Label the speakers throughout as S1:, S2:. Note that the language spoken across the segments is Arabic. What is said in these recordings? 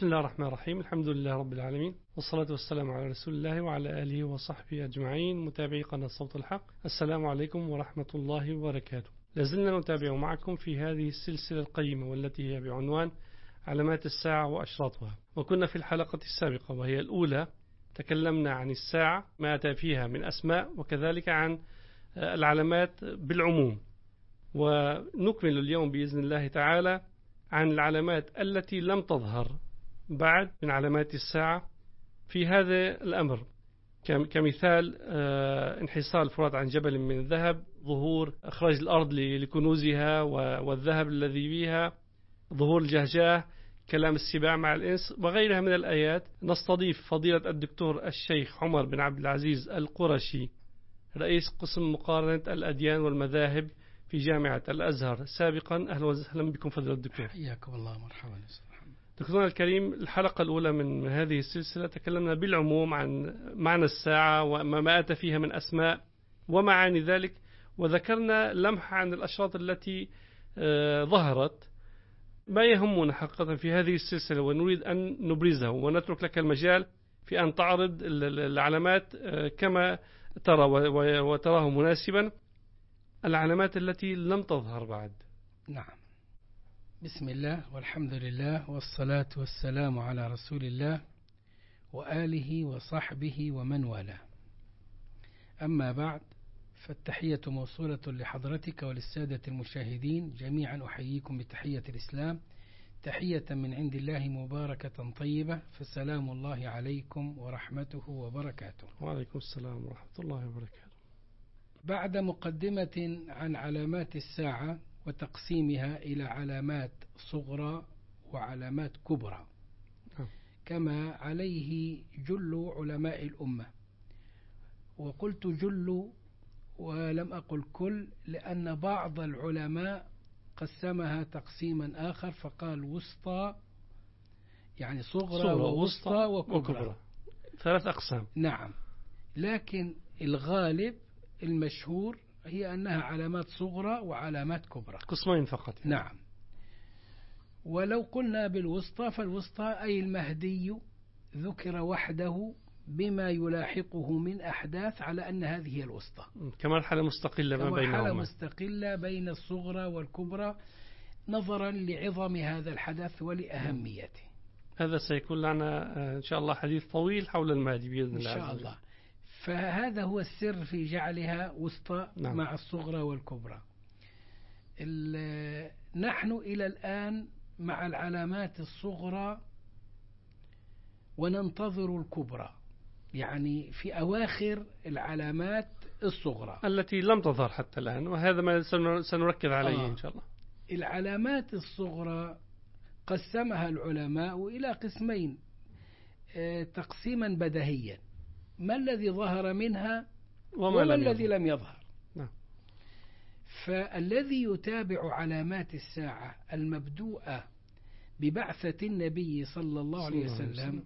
S1: الله الرحمن الرحيم. الحمد لله رب العالمين، والصلاة والسلام على رسول الله وعلى آله وصحبه أجمعين. متابعي قناة صوت الحق، السلام عليكم ورحمة الله وبركاته. لازلنا نتابع معكم في هذه السلسلة القيمة والتي هي بعنوان علامات الساعة وأشراطها. وكنا في الحلقة السابقة وهي الأولى تكلمنا عن الساعة ما أتى فيها من أسماء، وكذلك عن العلامات بالعموم. ونكمل اليوم بإذن الله تعالى عن العلامات التي لم تظهر بعد من علامات الساعة في هذا الأمر، كمثال انحسار الفرات عن جبل من الذهب، ظهور إخراج الأرض لكنوزها والذهب الذي فيها، ظهور الجهجاه، كلام السباع مع الإنس وغيرها من الآيات. نستضيف فضيلة الدكتور الشيخ عمر بن عبد العزيز القرشي، رئيس قسم مقارنة الأديان والمذاهب في جامعة الأزهر سابقا. أهلا وسهلا بكم فضيلة الدكتور.
S2: حياكم الله، مرحبا.
S1: دكتورنا الكريم، الحلقة الأولى من هذه السلسلة تكلمنا بالعموم عن معنى الساعة وما أتى فيها من أسماء ومعاني ذلك، وذكرنا لمحة عن الأشراط التي ظهرت. ما يهمنا حقيقة في هذه السلسلة ونريد أن نبرزه، ونترك لك المجال في أن تعرض العلامات كما ترى وتراه مناسبا، العلامات التي لم تظهر بعد.
S2: نعم. بسم الله والحمد لله والصلاة والسلام على رسول الله وآله وصحبه ومن والاه. أما بعد، فالتحية موصولة لحضرتك وللسادة المشاهدين جميعا. أحييكم بتحية الإسلام، تحية من عند الله مباركة طيبة، فسلام الله عليكم ورحمته وبركاته.
S1: وعليكم السلام ورحمة الله وبركاته.
S2: بعد مقدمة عن علامات الساعة وتقسيمها إلى علامات صغرى وعلامات كبرى كما عليه جل علماء الأمة، وقلت جل ولم أقل كل، لأن بعض العلماء قسمها تقسيما آخر فقال وسطى، يعني صغرى ووسطى وكبرى،
S1: 3 أقسام.
S2: نعم، لكن الغالب المشهور هي أنها علامات صغرى وعلامات كبرى،
S1: قسمين فقط.
S2: نعم. ولو قلنا بالوسطى فالوسطى أي المهدي ذكر وحده بما يلاحقه من أحداث على أن هذه هي الوسطى،
S1: كمرحلة مستقلة ما بينهما،
S2: مرحلة مستقلة بين الصغرى والكبرى نظرا لعظم هذا الحدث ولأهميته.
S1: هذا سيكون لنا إن شاء الله حديث طويل حول المهدي بإذن الله
S2: إن شاء الله. فهذا هو السر في جعلها وسطى مع الصغرى والكبرى. نحن إلى الآن مع العلامات الصغرى وننتظر الكبرى، يعني في أواخر العلامات الصغرى
S1: التي لم تظهر حتى الآن، وهذا ما سنركز عليه إن شاء الله.
S2: العلامات الصغرى قسمها العلماء إلى قسمين تقسيما بديهيا: ما الذي ظهر منها وما الذي لم يظهر.
S1: نعم.
S2: فالذي يتابع علامات الساعة المبدوءة ببعثة النبي صلى الله عليه وسلم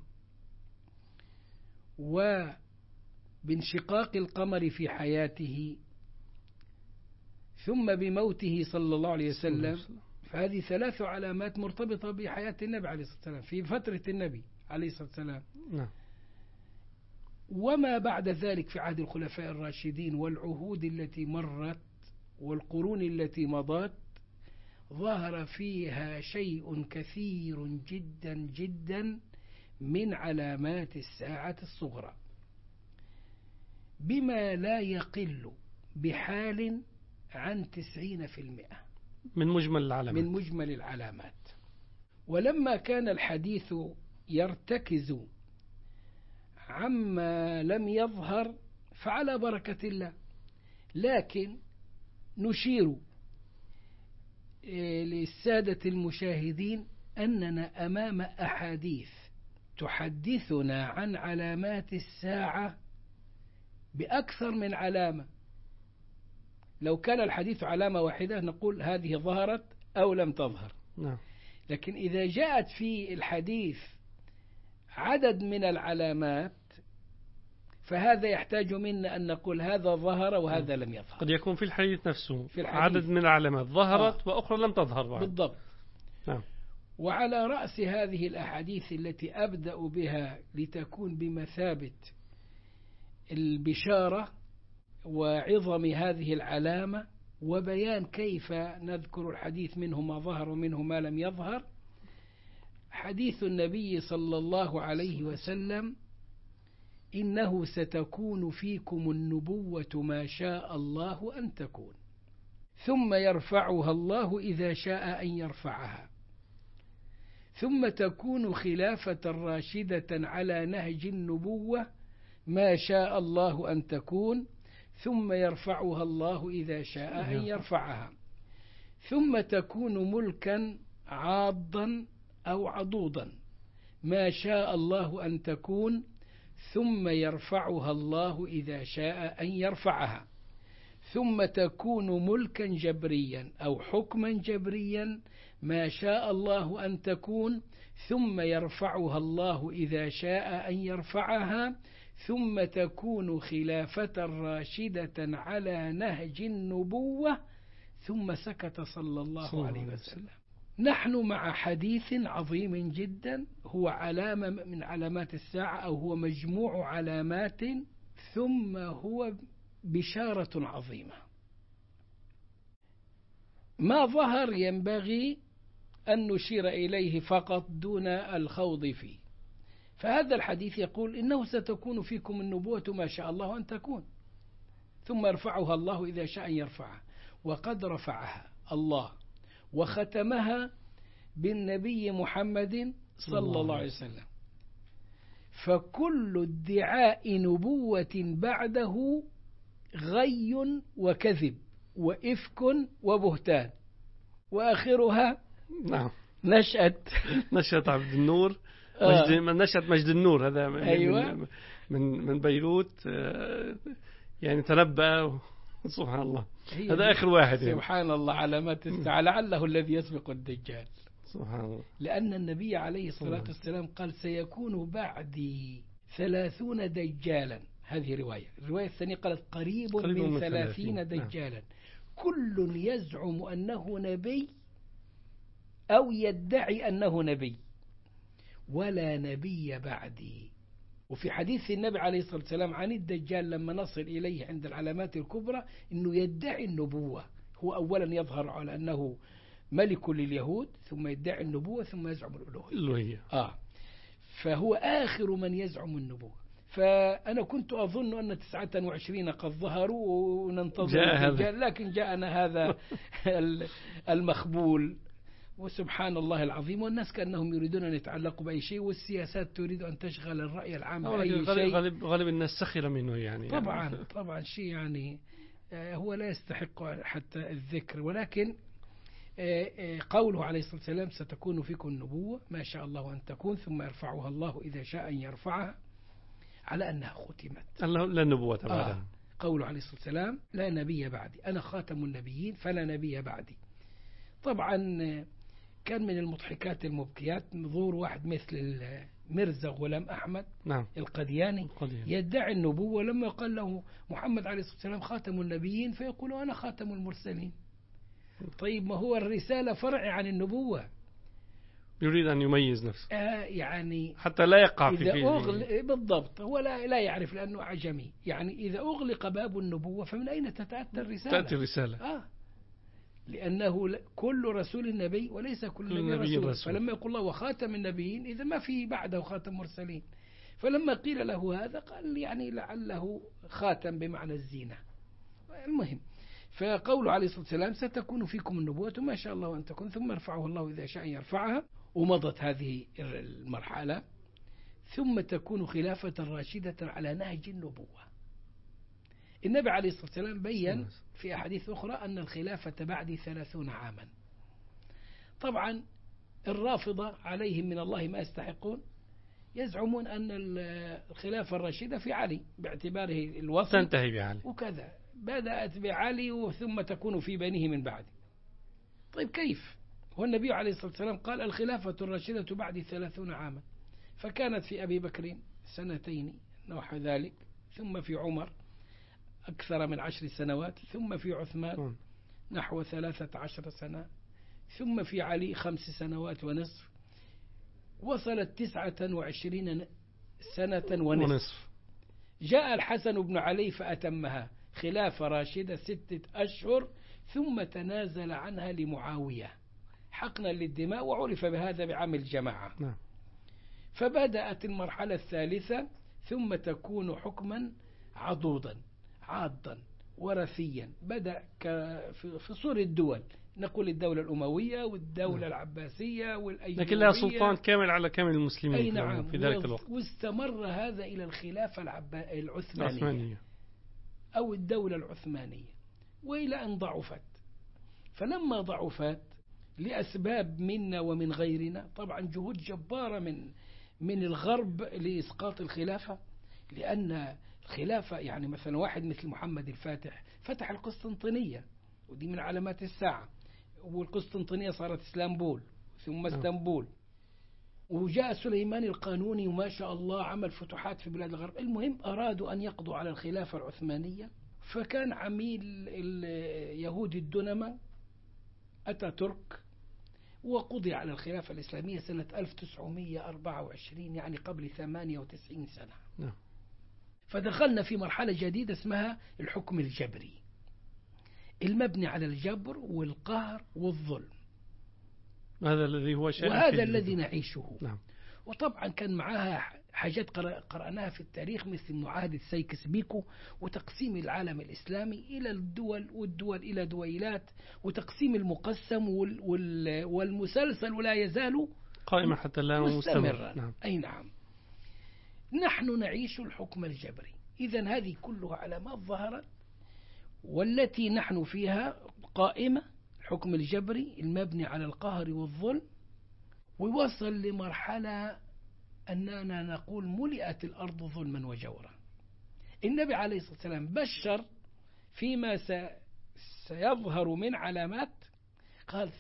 S2: وبانشقاق القمر في حياته ثم بموته صلى الله عليه وسلم، فهذه 3 علامات مرتبطة بحياة النبي عليه الصلاة والسلام في فترة النبي عليه الصلاة والسلام.
S1: نعم.
S2: وما بعد ذلك في عهد الخلفاء الراشدين والعهود التي مرت والقرون التي مضت ظهر فيها شيء كثير جدا جدا من علامات الساعة الصغرى، بما لا يقل بحال عن 90%
S1: من مجمل
S2: العلامات. ولما كان الحديث يرتكز عما لم يظهر فعلى بركة الله، لكن نشير للسادة المشاهدين أننا أمام أحاديث تحدثنا عن علامات الساعة بأكثر من علامة. لو كان الحديث علامة واحدة نقول هذه ظهرت أو لم تظهر.
S1: نعم.
S2: لكن إذا جاءت في الحديث عدد من العلامات فهذا يحتاج منا أن نقول هذا ظهر وهذا لم يظهر.
S1: قد يكون في الحديث نفسه عدد من العلامات ظهرت وأخرى لم تظهر بعد.
S2: بالضبط.
S1: نعم.
S2: وعلى رأس هذه الأحاديث التي أبدأ بها لتكون بمثابة البشارة وعظم هذه العلامة وبيان كيف نذكر الحديث منه ما ظهر ومنه ما لم يظهر، حديث النبي صلى الله عليه وسلم: إنه ستكون فيكم النبوة ما شاء الله أن تكون، ثم يرفعها الله إذا شاء أن يرفعها، ثم تكون خلافة راشدة على نهج النبوة ما شاء الله أن تكون، ثم يرفعها الله إذا شاء أن يرفعها، ثم تكون ملكا عاضا أو عضوضا ما شاء الله أن تكون، ثم يرفعها الله إذا شاء أن يرفعها، ثم تكون ملكا جبريا أو حكما جبريا ما شاء الله أن تكون، ثم يرفعها الله إذا شاء أن يرفعها، ثم تكون خلافة راشدة على نهج النبوة. ثم سكت صلى الله عليه وسلم. نحن مع حديث عظيم جدا، هو علامة من علامات الساعة، أو هو مجموع علامات، ثم هو بشارة عظيمة. ما ظهر ينبغي أن نشير إليه فقط دون الخوض فيه. فهذا الحديث يقول: إنه ستكون فيكم النبوة ما شاء الله أن تكون، ثم يرفعها الله إذا شاء أن يرفعها. وقد رفعها الله وختمها بالنبي محمد صلى الله عليه وسلم، فكل ادعاء نبوة بعده غي وكذب وإفك وبهتان، وآخرها
S1: نعم
S2: نشأة
S1: عبد النور، نشأة مجد النور، هذا
S2: أيوة.
S1: من بيروت، يعني تنبأ. سبحان الله، هذا آخر واحد.
S2: سبحان الله، علامات الساعة لعله الذي يسبق الدجال.
S1: سبحان الله.
S2: لأن النبي عليه الصلاة والسلام قال: سيكون بعدي 30 دجالا. هذه رواية. الرواية الثانية قالت: قريب من 30 دجالا. نعم. كل يزعم أنه نبي أو يدعي أنه نبي، ولا نبي بعدي. وفي حديث النبي عليه الصلاة والسلام عن الدجال لما نصل إليه عند العلامات الكبرى أنه يدعي النبوة. هو أولا يظهر على أنه ملك لليهود، ثم يدعي النبوة، ثم يزعم الألوهية. فهو آخر من يزعم النبوة. فأنا كنت أظن أن 29 قد ظهروا وننتظر الدجال، لكن جاءنا هذا المخبول. وسبحان الله العظيم، والناس كأنهم يريدون أن يتعلقوا بأي شيء، والسياسات تريد أن تشغل الرأي العام بأي شيء.
S1: غالب الناس سخر منه يعني.
S2: طبعا شيء يعني هو لا يستحق حتى الذكر. ولكن قوله عليه الصلاة والسلام: ستكون فيكم النبوة ما شاء الله أن تكون، ثم يرفعها الله إذا شاء أن يرفعها، على أنها ختمت.
S1: لا نبوة بعدها.
S2: قوله عليه الصلاة والسلام: لا نبي بعدي، أنا خاتم النبيين فلا نبي بعدي. طبعا كان من المضحكات المبكيات ظهور واحد مثل مرزا غلام أحمد، نعم، القدياني، يدعي النبوة، لما قال له محمد عليه الصلاة والسلام خاتم النبيين فيقول: أنا خاتم المرسلين. طيب، ما هو الرسالة فرع عن النبوة.
S1: يريد أن يميز نفسه،
S2: يعني
S1: حتى لا يقع في
S2: بالضبط. هو لا يعرف، لأنه عجمي. يعني إذا أغلق باب النبوة فمن أين تتأتى الرسالة؟
S1: تأتي الرسالة.
S2: لأنه كل رسول نبي وليس كل نبي رسول. فلما يقول الله وخاتم النبيين، إذا ما في بعده خاتم مرسلين. فلما قيل له هذا قال: يعني لعله خاتم بمعنى الزينة. المهم، فقوله عليه الصلاة والسلام: ستكون فيكم النبوة ما شاء الله أن تكون، ثم يرفعه الله إذا شاء يرفعها. ومضت هذه المرحلة، ثم تكون خلافة راشدة على نهج النبوة. النبي عليه الصلاة والسلام بيّن في أحاديث أخرى أن الخلافة بعد 30 عاما. طبعا الرافضة عليهم من الله ما يستحقون، يزعمون أن الخلافة الراشدة في علي باعتباره الوسط،
S1: تنتهي بعلي
S2: وكذا، بدأت بعلي ثم تكون في بنيه من بعد. طيب كيف؟ والنبي عليه الصلاة والسلام قال: الخلافة الراشدة بعد 30 عاما. فكانت في أبي بكر 2 نحو ذلك، ثم في عمر أكثر من 10 سنوات، ثم في عثمان نحو 13 سنة، ثم في علي 5 سنوات ونصف، وصلت 29 سنة ونصف. جاء الحسن بن علي فأتمها خلافة راشدة 6 أشهر، ثم تنازل عنها لمعاوية حقنا للدماء، وعرف بهذا بعام الجماعة. فبدأت المرحلة الثالثة، ثم تكون حكما عضوضا عاضا وراثيا. بدأ في صور الدول، نقول الدولة الأموية والدولة العباسية والأيوبية،
S1: لكن لها سلطان كامل على كامل المسلمين.
S2: أي نعم.
S1: في ذلك الوقت.
S2: واستمر هذا إلى الخلافة العثمانية أو الدولة العثمانية، وإلى أن ضعفت. فلما ضعفت لأسباب منا ومن غيرنا، طبعا جهود جبارة من الغرب لإسقاط الخلافة، لأن الخلافة يعني مثلا واحد مثل محمد الفاتح فتح القسطنطينية، ودي من علامات الساعة، والقسطنطينية صارت اسطنبول ثم اسطنبول. وجاء سليمان القانوني وما شاء الله عمل فتوحات في بلاد الغرب. المهم أرادوا أن يقضوا على الخلافة العثمانية، فكان عميل اليهود الدنمة أتاتورك، وقضي على الخلافة الإسلامية سنة 1924، يعني قبل 98 سنة. فدخلنا في مرحلة جديدة اسمها الحكم الجبري، المبني على الجبر والقهر والظلم.
S1: هذا الذي هو شيء،
S2: وهذا الذي نعيشه.
S1: نعم.
S2: وطبعا كان معها حاجات قرأناها في التاريخ، مثل معاهدة سايكس بيكو، وتقسيم العالم الإسلامي إلى الدول، والدول إلى دويلات، وتقسيم المقسم والمسلسل، ولا يزال
S1: قائمة حتى الآن
S2: مستمرا.
S1: نعم.
S2: أي نعم. نحن نعيش الحكم الجبري. إذن هذه كلها علامات ظهرت، والتي نحن فيها قائمة الحكم الجبري المبني على القهر والظلم. ويوصل لمرحلة أننا نقول ملئت الأرض ظلما وجورا. النبي عليه الصلاة والسلام بشر فيما سيظهر من علامات، قال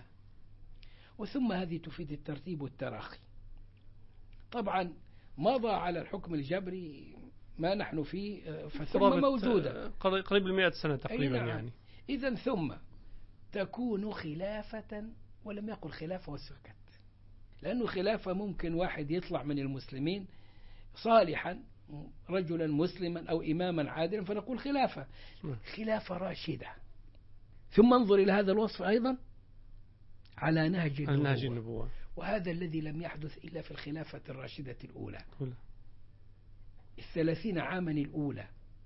S2: ثم هذه تفيد الترتيب والتراخي. طبعا مضى على الحكم الجبري ما نحن فيه، فثم موجودة
S1: قريب 100 سنة تقريبا.
S2: نعم.
S1: يعني
S2: إذن ثم تكون خلافة، ولم يقل خلافة وسكت، لأنه خلافة ممكن واحد يطلع من المسلمين صالحا، رجلا مسلما أو إماما عادلا، فنقول خلافة راشدة. ثم انظر إلى هذا الوصف أيضا على نهج النبوة. وهذا الذي لم يحدث إلا في الخلافة الراشدة الأولى 30 عاما الأولى.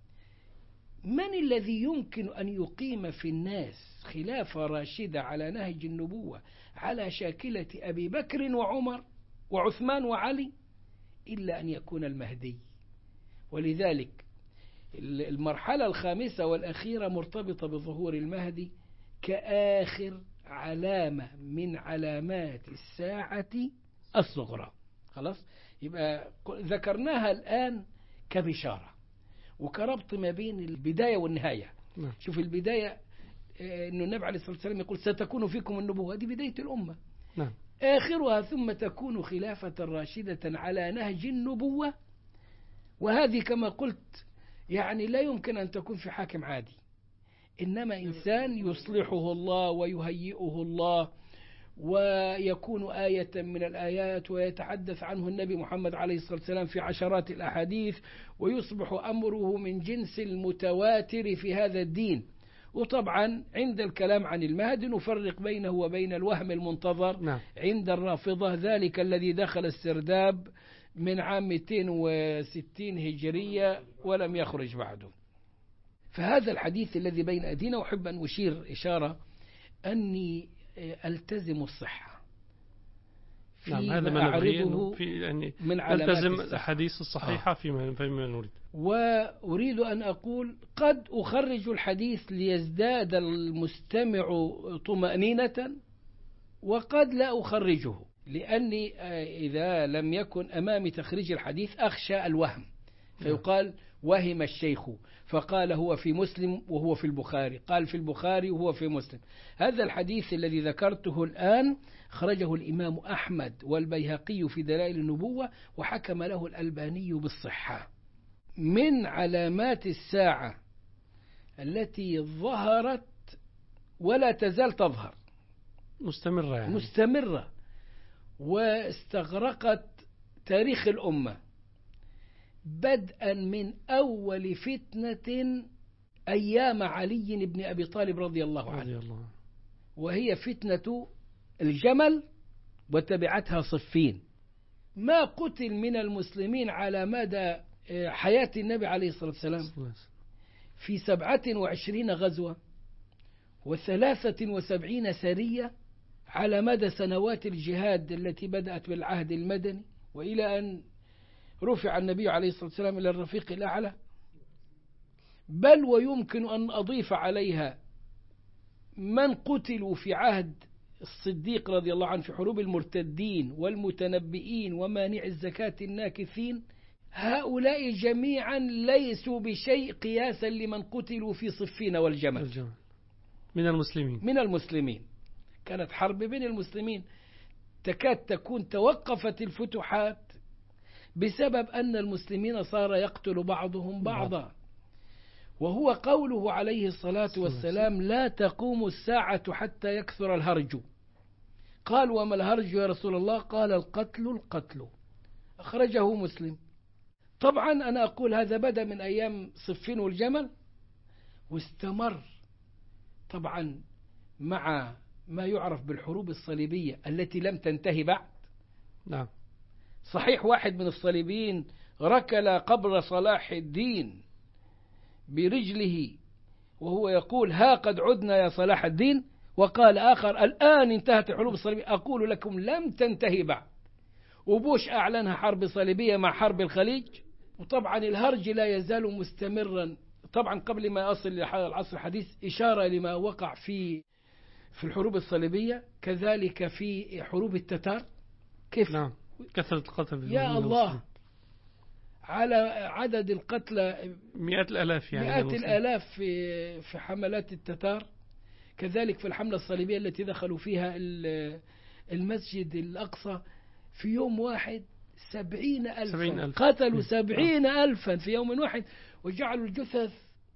S2: من الذي يمكن أن يقيم في الناس خلافة راشدة على نهج النبوة على شاكلة أبي بكر وعمر وعثمان وعلي إلا أن يكون المهدي؟ ولذلك المرحلة الخامسة والأخيرة مرتبطة بظهور المهدي كآخر علامة من علامات الساعة الصغرى. خلاص، يبقى ذكرناها الآن كبشارة وكربط ما بين البداية والنهاية. شوف البداية أن النبي عليه الصلاة والسلام يقول ستكون فيكم النبوة، هذه بداية الأمة. آخرها ثم تكون خلافة راشدة على نهج النبوة. وهذه كما قلت يعني لا يمكن أن تكون في حاكم عادي، إنما إنسان يصلحه الله ويهيئه الله، ويكون آية من الآيات، ويتحدث عنه النبي محمد عليه الصلاة والسلام في عشرات الأحاديث، ويصبح أمره من جنس المتواتر في هذا الدين. وطبعا عند الكلام عن المهدي نفرق بينه وبين الوهم المنتظر عند الرافضة، ذلك الذي دخل السرداب من عام 260 هجرية ولم يخرج بعده. فهذا الحديث الذي بين أيدينا، أحب أن أشير إشارة أني ألتزم الصحة.
S1: هذا ما نعرضه من
S2: علامات
S1: ألتزم الحديث الصحيحة فيما نريد.
S2: وأريد أن أقول قد أخرج الحديث ليزداد المستمع طمأنينة، وقد لا أخرجه، لأني إذا لم يكن أمامي تخريج الحديث أخشى الوهم، فيقال وهم الشيخ فقال هو في مسلم وهو في البخاري، قال في البخاري وهو في مسلم. هذا الحديث الذي ذكرته الآن خرجه الإمام أحمد والبيهقي في دلائل النبوة، وحكم له الألباني بالصحة. من علامات الساعة التي ظهرت ولا تزال تظهر،
S1: مستمرة، يعني.
S2: مستمرة، واستغرقت تاريخ الأمة بدءا من أول فتنة أيام علي بن أبي طالب رضي الله عنه، وهي فتنة الجمل وتبعتها صفين. ما قتل من المسلمين على مدى حياة النبي عليه الصلاة والسلام في 27 غزوة و73 سرية على مدى سنوات الجهاد التي بدأت بالعهد المدني، وإلى أن رفع النبي عليه الصلاة والسلام إلى الرفيق الأعلى. بل ويمكن أن أضيف عليها من قتلوا في عهد الصديق رضي الله عنه في حروب المرتدين والمتنبئين ومانع الزكاة الناكثين. هؤلاء جميعا ليسوا بشيء قياسا لمن قتلوا في صفين والجمل من المسلمين. كانت حرب بين المسلمين تكاد تكون توقفت الفتوحات بسبب أن المسلمين صار يقتل بعضهم بعضا. وهو قوله عليه الصلاة والسلام: لا تقوم الساعة حتى يكثر الهرج. قال: وما الهرج يا رسول الله؟ قال: القتل. أخرجه مسلم. طبعا أنا أقول هذا بدأ من أيام صفين والجمل، واستمر طبعا مع ما يعرف بالحروب الصليبية التي لم تنتهي بعد.
S1: نعم.
S2: صحيح واحد من الصليبيين ركل قبر صلاح الدين برجله وهو يقول: ها قد عدنا يا صلاح الدين. وقال آخر: الآن انتهت الحروب الصليبية. أقول لكم لم تنتهي بعد. وبوش أعلنها حرب صليبية مع حرب الخليج. وطبعا الهرج لا يزال مستمرا. طبعا قبل ما أصل للعصر الحديث إشارة لما وقع في الحروب الصليبية، كذلك في حروب التتار. كيف؟
S1: نعم. كثرة القتل
S2: يا الله، على عدد القتلى
S1: مئات الآلاف، يعني
S2: مئات الآلاف في حملات التتار. كذلك في الحملة الصليبية التي دخلوا فيها المسجد الأقصى في يوم واحد 70,000 قتلوا 70,000 في يوم واحد، وجعلوا الجثث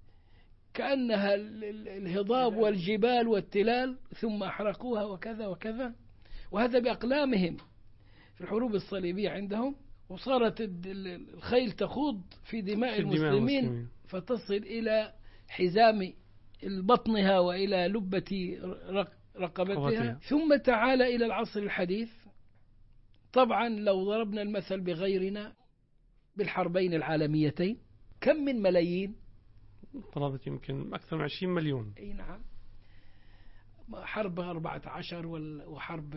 S2: كأنها الهضاب والجبال والتلال، ثم أحرقوها وكذا وكذا. وهذا بأقلامهم في الحروب الصليبية عندهم. وصارت الخيل تخوض في دماء المسلمين فتصل إلى حزام بطنها وإلى لبة رقبتها. ثم تعال إلى العصر الحديث. طبعا لو ضربنا المثل بغيرنا بالحربين العالميتين، كم من ملايين؟
S1: قرابة يمكن أكثر من 20 مليون.
S2: أي نعم. حرب 14 وحرب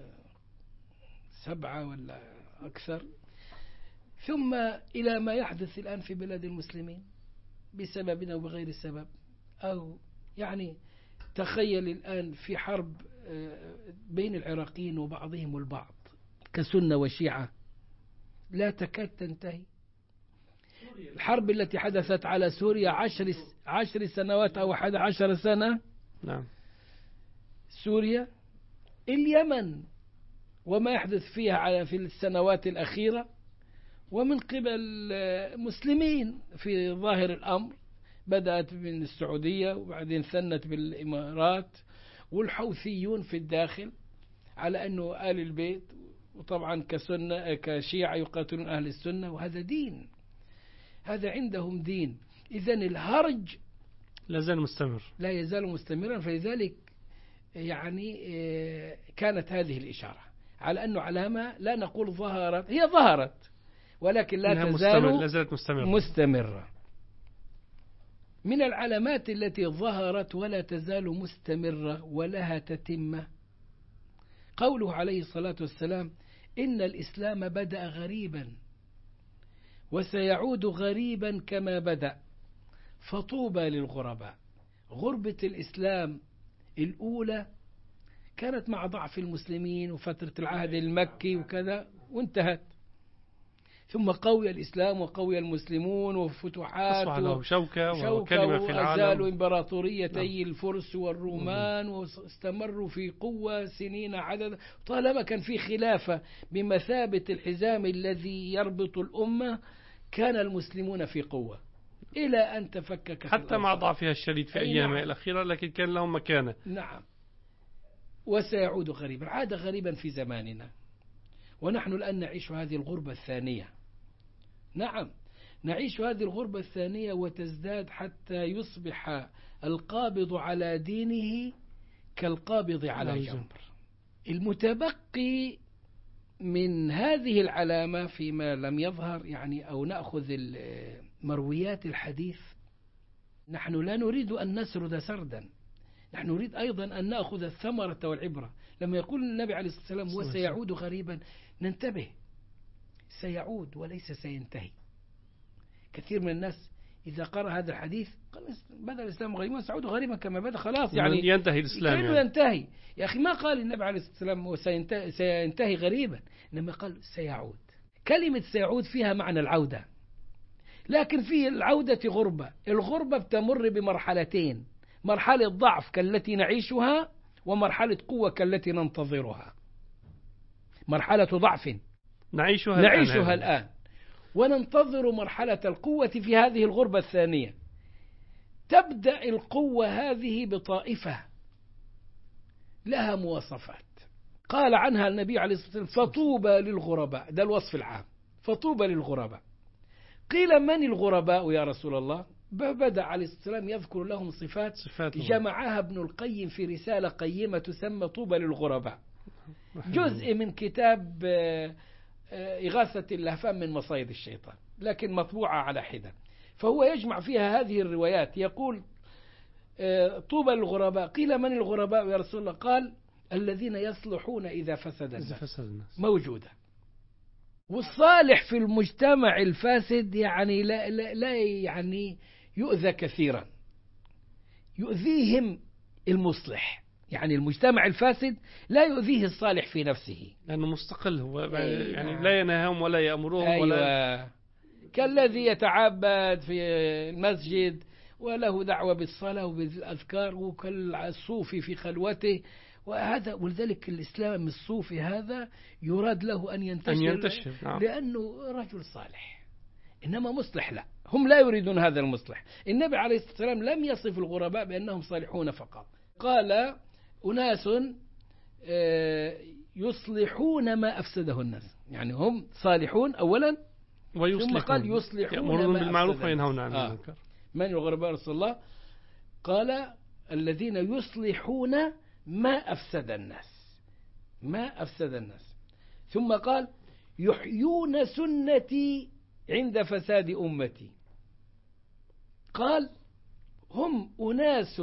S2: 7 ولا أكثر. ثم إلى ما يحدث الآن في بلاد المسلمين بسبب أو بغير سبب. أو يعني تخيل الآن في حرب بين العراقيين وبعضهم البعض كسنة وشيعة لا تكاد تنتهي. الحرب التي حدثت على سوريا 10 سنوات أو 11 سنة.
S1: نعم.
S2: سوريا، اليمن وما يحدث فيها في السنوات الأخيرة، ومن قبل مسلمين في ظاهر الأمر. بدأت من السعودية وبعدين ثنت بالإمارات، والحوثيون في الداخل على أنه آل البيت، وطبعا كشيعة يقاتلون أهل السنة، وهذا دين، هذا عندهم دين. إذن الهرج لا يزال مستمرا. فلذلك يعني كانت هذه الإشارة على أنه علامة لا نقول ظهرت، هي ظهرت ولكن لا تزال مستمرة. من العلامات التي ظهرت ولا تزال مستمرة ولها تتمة قوله عليه الصلاة والسلام: إن الإسلام بدأ غريبا وسيعود غريبا كما بدأ فطوبى للغرباء. غربة الإسلام الأولى كانت مع ضعف المسلمين وفترة العهد المكي وكذا وانتهت. ثم قوي الإسلام وقوي المسلمون وفتوحات
S1: شوكة وكلمة في العالم،
S2: وأزالوا إمبراطوريتي الفرس والرومان واستمروا في قوة سنين عدد. طالما كان في خلافة بمثابة الحزام الذي يربط الأمة كان المسلمون في قوة إلى أن تفكك
S1: حتى مع ضعفها الشديد في أيامها الأخيرة، لكن كان لهم مكانة.
S2: نعم. وسيعود غريبا، عاد غريبا في زماننا. ونحن الآن نعيش هذه الغربة الثانية. نعم، نعيش هذه الغربة الثانية وتزداد حتى يصبح القابض على دينه كالقابض على الجمر. المتبقي من هذه العلامة فيما لم يظهر يعني أو نأخذ مرويات الحديث، نحن لا نريد أن نسرد سردا، نحن نريد أيضا أن نأخذ الثمرة والعبرة. لما يقول النبي عليه الصلاة والسلام وسيعود غريبا، ننتبه، سيعود وليس سينتهي. كثير من الناس إذا قرأ هذا الحديث قال بدأ الإسلام غريبا سيعود غريبا كما بدأ، خلاص يعني
S1: ينتهي الإسلام يعني.
S2: ينتهي. يا أخي ما قال النبي عليه الصلاة والسلام سينتهي غريبا، إنما قال سيعود. كلمة سيعود فيها معنى العودة، لكن في العودة غربة. الغربة بتمر بمرحلتين، مرحلة ضعف كالتي نعيشها، ومرحلة قوة كالتي ننتظرها. مرحلة ضعف نعيشها الآن، وننتظر مرحلة القوة في هذه الغربة الثانية. تبدأ القوة هذه بطائفة لها مواصفات قال عنها النبي عليه الصلاة والسلام فطوبى للغرباء، ده الوصف العام، فطوبى للغرباء. قيل من الغرباء يا رسول الله؟ بدأ عليه الصلاة والسلام يذكر لهم صفات جمعها ابن القيم في رسالة قيمة تسمى طوبى للغرباء، جزء من كتاب إغاثة اللهفان من مصايد الشيطان، لكن مطبوعة على حدة. فهو يجمع فيها هذه الروايات، يقول طوبى للغرباء. قيل من الغرباء يا رسول الله؟ قال الذين يصلحون إذا فسد الناس. موجودة. والصالح في المجتمع الفاسد يعني لا يعني يؤذى كثيرا، يؤذيهم المصلح. يعني المجتمع الفاسد لا يؤذيه الصالح في نفسه لأنه
S1: مستقل، هو يعني لا ينهاهم ولا يأمرهم ولا
S2: كالذي يتعبد في المسجد وله دعوة بالصلاة وبالأذكار، وكالصوفي في خلوته. وهذا ولذلك الإسلام الصوفي هذا يراد له أن ينتشر
S1: نعم.
S2: لأنه رجل صالح، إنما مصلح لا، هم لا يريدون هذا المصلح. النبي عليه الصلاة والسلام لم يصف الغرباء بأنهم صالحون فقط، قال أناس يصلحون ما أفسده الناس، يعني هم صالحون أولا ثم قال يصلحون
S1: بالمعروف وينهون عن المنكر.
S2: من الغرباء رسول الله؟ قال الذين يصلحون ما أفسد الناس، ما أفسد الناس. ثم قال يحيون سنتي عند فساد أمتي. قال هم أناس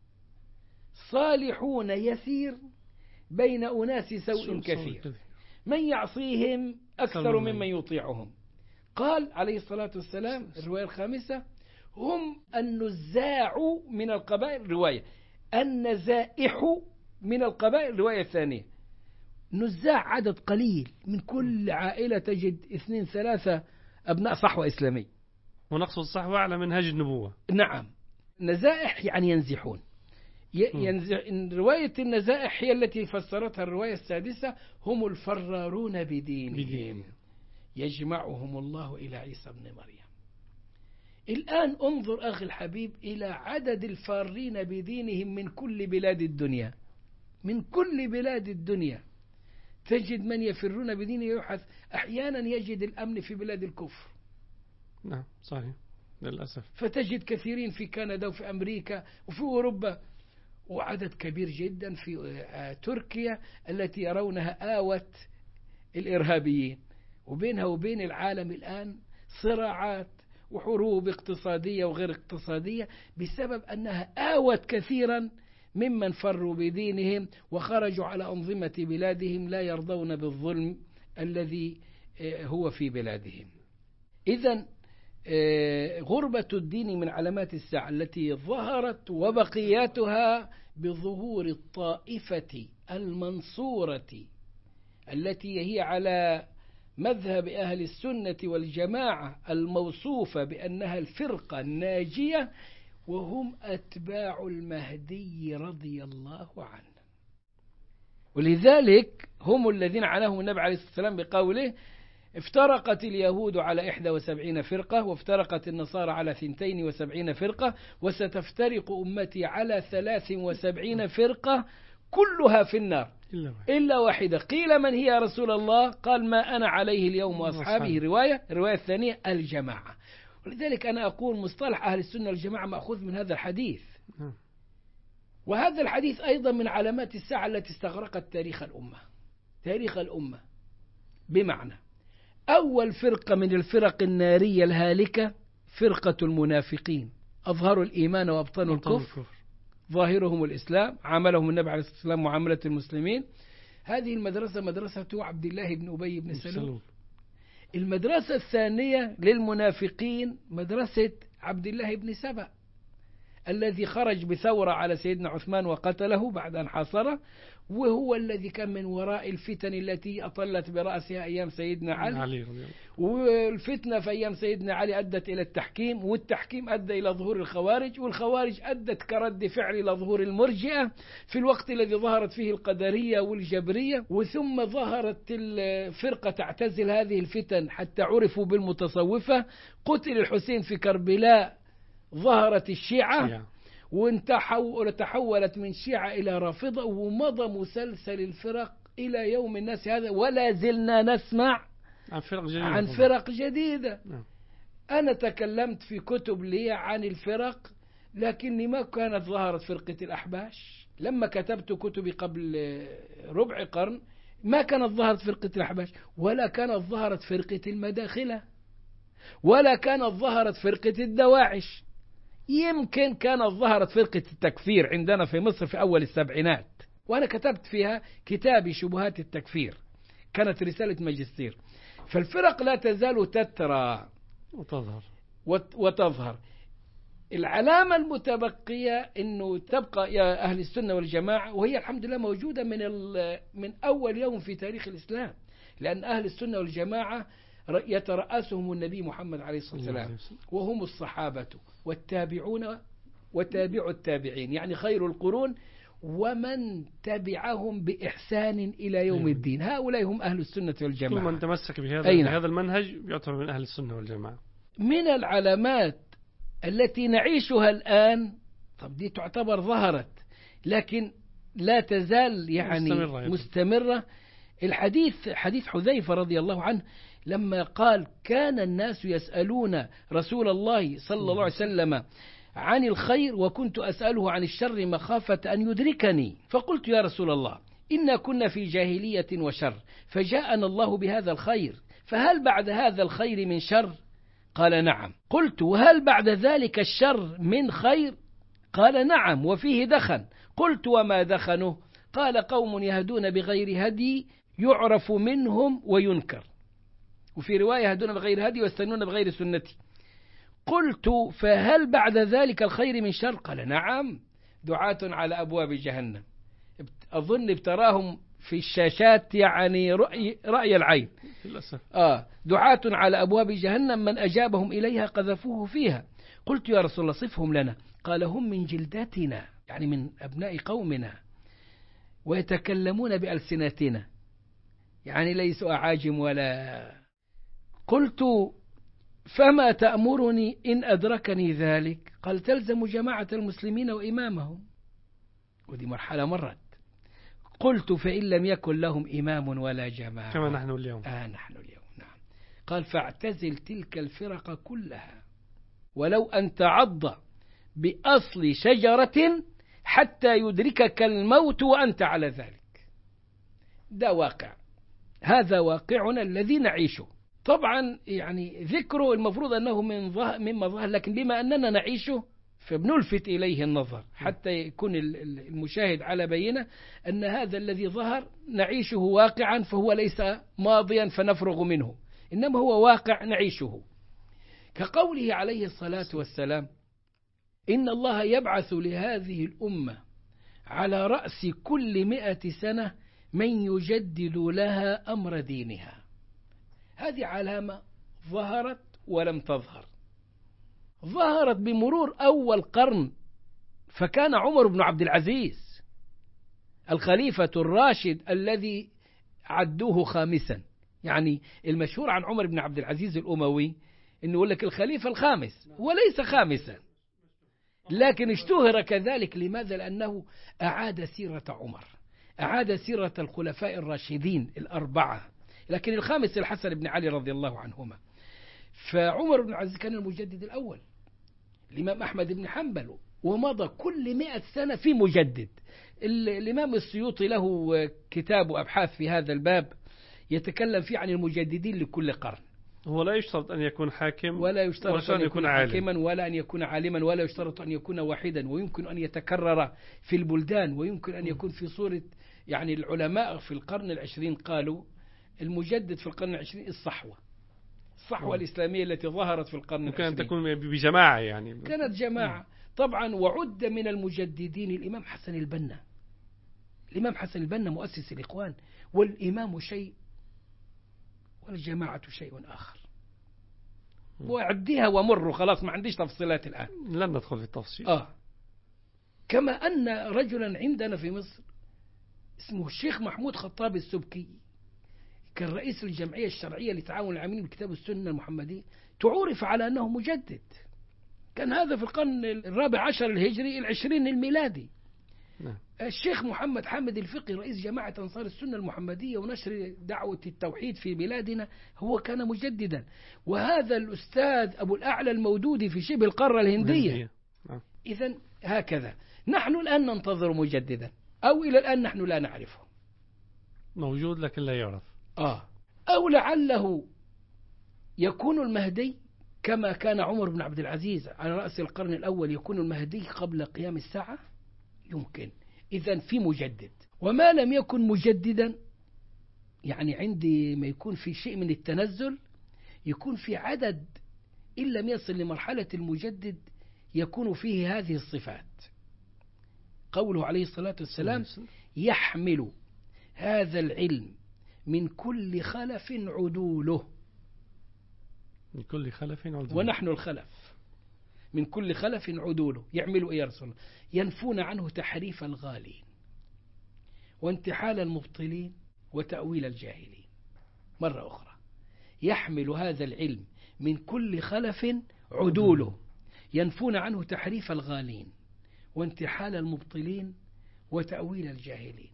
S2: صالحون يسير بين أناس سوء كثير، من يعصيهم أكثر ممن يطيعهم. قال عليه الصلاة والسلام الرواية الخامسة هم النزاع من القبائل، رواية النزائح من القبائل، رواية ثانية. نزاع عدد قليل، من كل عائلة تجد 2-3 أبناء صحوة إسلامي،
S1: ونقصد الصحوة على منهج النبوة.
S2: نعم، نزائح يعني ينزحون. رواية النزائح هي التي فسرتها الرواية السادسة، هم الفرارون بدينهم يجمعهم الله إلى عيسى بن مريم. الآن انظر أخي الحبيب إلى عدد الفارين بدينهم من كل بلاد الدنيا، من كل بلاد الدنيا تجد من يفرون بدينه يبحث. أحيانا يجد الأمن في بلاد الكفر،
S1: نعم صحيح للأسف،
S2: فتجد كثيرين في كندا وفي أمريكا وفي أوروبا، وعدد كبير جدا في تركيا التي يرونها آوة الإرهابيين، وبينها وبين العالم الآن صراعات وحروب اقتصادية وغير اقتصادية بسبب أنها آوت كثيرا ممن فروا بدينهم وخرجوا على أنظمة بلادهم لا يرضون بالظلم الذي هو في بلادهم. إذن غربة الدين من علامات الساعة التي ظهرت وبقياتها بظهور الطائفة المنصورة التي هي على مذهب أهل السنة والجماعة الموصوفة بأنها الفرقة الناجية، وهم أتباع المهدي رضي الله عنه. ولذلك هم الذين عناهم النبي عليه الصلاة والسلام بقوله افترقت اليهود على 71 فرقة، وافترقت النصارى على 72 فرقة، وستفترق أمتي على 73 فرقة، كلها في النار إلا واحدة. قيل من هي يا رسول الله؟ قال ما أنا عليه اليوم وأصحابه. الرواية الثانية الجماعة. ولذلك أنا أقول مصطلح أهل السنة والجماعة مأخوذ من هذا الحديث. وهذا الحديث أيضا من علامات الساعة التي استغرقت تاريخ الأمة. بمعنى أول فرقة من الفرق النارية الهالكة فرقة المنافقين، أظهروا الإيمان وأبطنوا الكفر، ظاهرهم الإسلام، عاملهم النبي عليه الصلاة والسلام معاملة المسلمين. هذه المدرسة مدرسة عبد الله بن أبي بن سلول. المدرسة الثانية للمنافقين مدرسة عبد الله بن سبأ الذي خرج بثورة على سيدنا عثمان وقتله بعد أن حاصره، وهو الذي كان من وراء الفتن التي أطلت برأسها أيام سيدنا علي. والفتنة في أيام سيدنا علي أدت إلى التحكيم، والتحكيم أدى إلى ظهور الخوارج، والخوارج أدت كرد فعل إلى ظهور المرجئة في الوقت الذي ظهرت فيه القدرية والجبرية. وثم ظهرت الفرقة تعتزل هذه الفتن حتى عرفوا بالمتصوفة. قتل الحسين في كربلاء، ظهرت الشيعة وتحولت من شيعة إلى رافضة، ومضى مسلسل الفرق إلى يوم الناس هذا، ولا زلنا نسمع عن فرق جديدة. أنا تكلمت في كتب لي عن الفرق، لكني ما كانت ظهرت فرقة الأحباش. لما كتبت كتبي قبل ربع قرن ما كانت ظهرت فرقة الأحباش، ولا كانت ظهرت فرقة المداخلة، ولا كانت ظهرت فرقة الدواعش. يمكن كانت ظهرت فرقة التكفير عندنا في مصر في أول السبعينات، وأنا كتبت فيها كتابي شبهات التكفير، كانت رسالة ماجستير. فالفرق لا تزال تترى وتظهر. العلامة المتبقية أنه تبقى يا أهل السنة والجماعة، وهي الحمد لله موجودة من أول يوم في تاريخ الإسلام، لأن أهل السنة والجماعة يترأسهم النبي محمد عليه الصلاة والسلام، وهم الصحابة والتابعون وتابع التابعين، يعني خير القرون ومن تبعهم بإحسان إلى يوم الدين. هؤلاء هم أهل السنة والجماعة.
S1: كل من تمسك بهذا المنهج يعتبر من أهل السنة والجماعة.
S2: من العلامات التي نعيشها الآن، طب دي تعتبر ظهرت لكن لا تزال يعني مستمرة. حديث حذيفة رضي الله عنه لما قال كان الناس يسألون رسول الله صلى الله عليه وسلم عن الخير وكنت أسأله عن الشر مخافة أن يدركني، فقلت يا رسول الله إنا كنا في جاهلية وشر فجاءنا الله بهذا الخير، فهل بعد هذا الخير من شر؟ قال نعم. قلت وهل بعد ذلك الشر من خير؟ قال نعم وفيه دخن. قلت وما دخنه؟ قال قوم يهدون بغير هدي يعرف منهم وينكر، وفي رواية يهدون بغير هدي ويستنون بغير سنتي. قلت فهل بعد ذلك الخير من شر؟ قال نعم دعاة على أبواب جهنم. أظن ابتراهم في الشاشات يعني رأي العين للأسف. دعاة على أبواب جهنم من أجابهم إليها قذفوه فيها. قلت يا رسول الله صفهم لنا. قال هم من جلدتنا، يعني من أبناء قومنا، ويتكلمون بألسنتنا، يعني ليسوا أعاجم ولا. قلت فما تأمرني إن أدركني ذلك؟ قال تلزم جماعة المسلمين وإمامهم، ودي مرحلة مرت. قلت فإن لم يكن لهم إمام ولا جماعة
S1: كما نحن اليوم.
S2: نحن اليوم نعم. قال فاعتزل تلك الفرق كلها ولو أن تعض بأصل شجرة حتى يدركك الموت وأنت على ذلك. ده واقع، هذا واقعنا الذي نعيشه. طبعا يعني ذكره المفروض أنه مما ظهر، لكن بما أننا نعيشه فبنلفت إليه النظر حتى يكون المشاهد على بينة أن هذا الذي ظهر نعيشه واقعا، فهو ليس ماضيا فنفرغ منه، إنما هو واقع نعيشه. كقوله عليه الصلاة والسلام إن الله يبعث لهذه الأمة على رأس كل 100 سنة من يجدد لها أمر دينها. هذه علامة ظهرت ولم تظهر، ظهرت بمرور أول قرن، فكان عمر بن عبد العزيز الخليفة الراشد الذي عدوه خامسا. يعني المشهور عن عمر بن عبد العزيز الأموي إنه يقول لك الخليفة الخامس، وليس خامسا، لكن اشتهر كذلك. لماذا؟ لأنه أعاد سيرة عمر، أعاد سيرة الخلفاء الراشدين الأربعة، لكن الخامس الحسن بن علي رضي الله عنهما. فعمر بن العزيز كان المجدد الأول، الإمام أحمد بن حنبل، ومضى كل 100 سنة في مجدد. الإمام السيوطي له كتاب وأبحاث في هذا الباب يتكلم فيه عن المجددين لكل قرن.
S1: هو لا يشترط أن يكون حاكم،
S2: ولا يشترط أن يكون حاكما،
S1: عالم،
S2: ولا أن يكون عالما، ولا يشترط أن يكون واحدا، ويمكن أن يتكرر في البلدان، ويمكن أن يكون في صورة، يعني العلماء في القرن العشرين قالوا المجدد في القرن العشرين الصحوة الإسلامية التي ظهرت في القرن العشرين،
S1: وكانت تكون بجماعة، يعني
S2: كانت جماعة طبعا. وعد من المجددين الإمام حسن البنا. الإمام حسن البنا مؤسس الإخوان، والإمام شيء والجماعة شيء آخر. وعديها ومر، خلاص ما عنديش تفصيلات الآن،
S1: لن ندخل في التفصيل.
S2: كما أن رجلا عندنا في مصر اسمه الشيخ محمود خطاب السبكي، كان رئيس الجمعية الشرعية لتعاون العاملين بكتاب السنة المحمدية، تعرف على أنه مجدد. كان هذا في القرن الرابع عشر الهجري، العشرين الميلادي. الشيخ محمد حامد الفقي رئيس جماعة أنصار السنة المحمدية ونشر دعوة التوحيد في بلادنا، هو كان مجددا. وهذا الأستاذ أبو الأعلى المودودي في شبه القارة الهندية. إذن هكذا نحن الآن ننتظر مجددا، أو إلى الآن نحن لا نعرفه،
S1: موجود لكن لا يعرف.
S2: أو لعله يكون المهدي كما كان عمر بن عبد العزيز على رأس القرن الأول، يكون المهدي قبل قيام الساعة، يمكن. إذن في مجدد. وما لم يكن مجددا، يعني عندي ما يكون في شيء من التنزل، يكون في عدد إن لم يصل لمرحلة المجدد يكون فيه هذه الصفات. قوله عليه الصلاة والسلام: يحمل هذا العلم من كل خلف عدوله.
S1: من كل خلف عدوله،
S2: ونحن الخلف. من كل خلف عدوله يعملوا إيه يا رسول الله؟ ينفون عنه تحريف الغالين وانتحال المبطلين وتأويل الجاهلين. مرة أخرى: يحمل هذا العلم من كل خلف عدوله ينفون عنه تحريف الغالين وانتحال المبطلين وتأويل الجاهلين.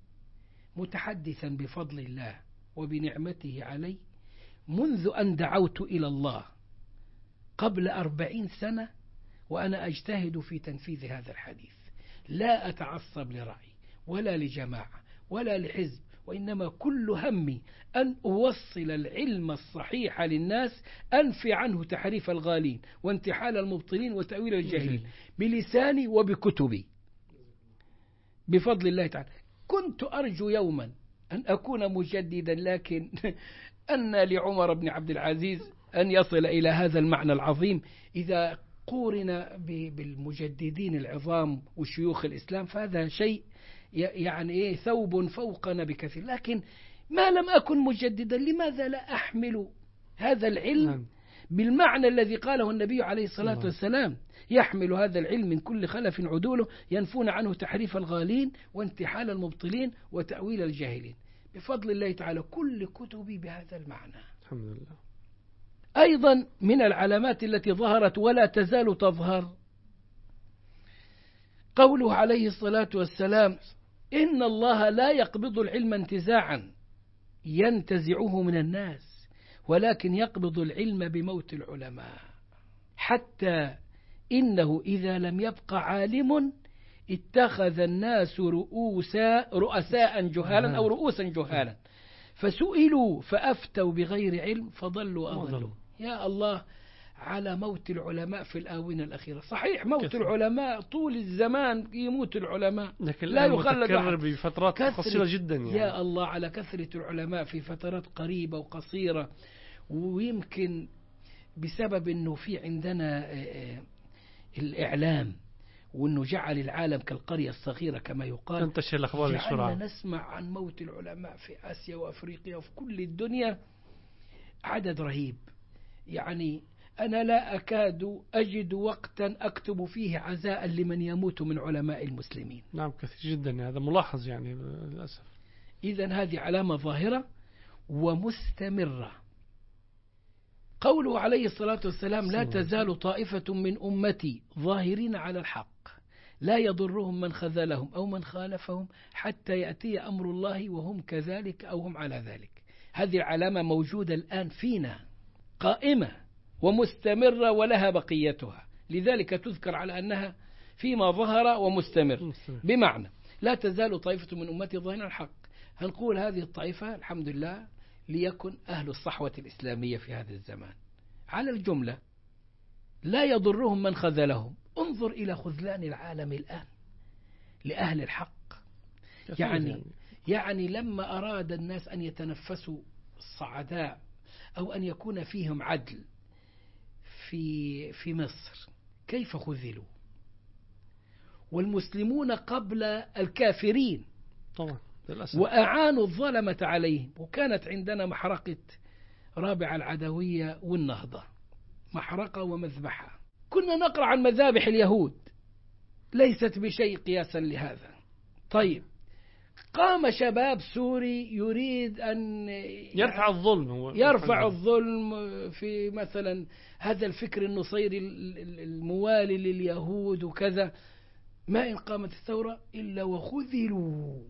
S2: متحدثا بفضل الله وبنعمته علي منذ أن دعوت إلى الله قبل 40 سنة وأنا أجتهد في تنفيذ هذا الحديث، لا أتعصب لرأي ولا لجماعة ولا لحزب، وإنما كل همي أن أوصل العلم الصحيح للناس، أنفي عنه تحريف الغالين وانتحال المبطلين وتأويل الجاهلين بلساني وبكتبي بفضل الله تعالى. كنت أرجو يوما أن أكون مجددا، لكن أن لعمر بن عبد العزيز أن يصل إلى هذا المعنى العظيم. إذا قورن بالمجددين العظام وشيوخ الإسلام فهذا شيء يعني ثوب فوقنا بكثير. لكن ما لم أكن مجددا، لماذا لا أحمل هذا العلم بالمعنى الذي قاله النبي عليه الصلاة والسلام: يحمل هذا العلم من كل خلف عدوله ينفون عنه تحريف الغالين وانتحال المبطلين وتأويل الجاهلين. بفضل الله تعالى كل كتبي بهذا المعنى.
S1: الحمد لله.
S2: أيضا من العلامات التي ظهرت ولا تزال تظهر قوله عليه الصلاة والسلام: إن الله لا يقبض العلم انتزاعا ينتزعه من الناس، ولكن يقبض العلم بموت العلماء، حتى إنه إذا لم يبق عالم اتخذ الناس رؤساء جهالا أو رؤوسا جهالا فسئلوا فأفتوا بغير علم فضلوا أضلوا. يا الله على موت العلماء في الآونة الأخيرة. صحيح موت العلماء طول الزمان يموت العلماء،
S1: لكن
S2: لا يخلد
S1: بفترات قصيرة جدا يعني.
S2: يا الله على كثرة العلماء في فترات قريبة وقصيرة. ويمكن بسبب أنه في عندنا الإعلام، وأنه جعل العالم كالقرية الصغيرة كما يقال،
S1: تنتشر الأخبار بسرعة.
S2: جعلنا نسمع عن موت العلماء في آسيا وأفريقيا وفي كل الدنيا عدد رهيب. يعني أنا لا أكاد أجد وقتا أكتب فيه عزاء لمن يموت من علماء المسلمين.
S1: نعم كثير جدا، هذا ملاحظ يعني للأسف.
S2: إذن هذه علامة ظاهرة ومستمرة. قوله عليه الصلاة والسلام: لا تزال طائفة من أمتي ظاهرين على الحق لا يضرهم من خذلهم أو من خالفهم حتى يأتي أمر الله وهم كذلك أو هم على ذلك. هذه العلامة موجودة الآن فينا، قائمة ومستمرة ولها بقيتها، لذلك تذكر على أنها فيما ظهر ومستمر، بمعنى لا تزال طائفة من أمتي ظاهرين الحق. هنقول هذه الطائفة الحمد لله ليكن أهل الصحوة الإسلامية في هذا الزمان على الجملة، لا يضرهم من خذلهم. انظر إلى خذلان العالم الآن لأهل الحق. يعني لما أراد الناس أن يتنفسوا الصعداء أو أن يكون فيهم عدل في مصر كيف خذلوا، والمسلمون قبل الكافرين
S1: طبعا للأسف،
S2: وأعانوا الظلمة عليهم. وكانت عندنا محرقة رابعة العدوية والنهضة، محرقة ومذبحة. كنا نقرأ عن مذابح اليهود، ليست بشيء قياسا لهذا. طيب قام شباب سوري يريد أن
S1: يرفع الظلم،
S2: يرفع الظلم في مثلا هذا الفكر النصيري الموالي لليهود وكذا. ما إن قامت الثورة إلا وخذلوا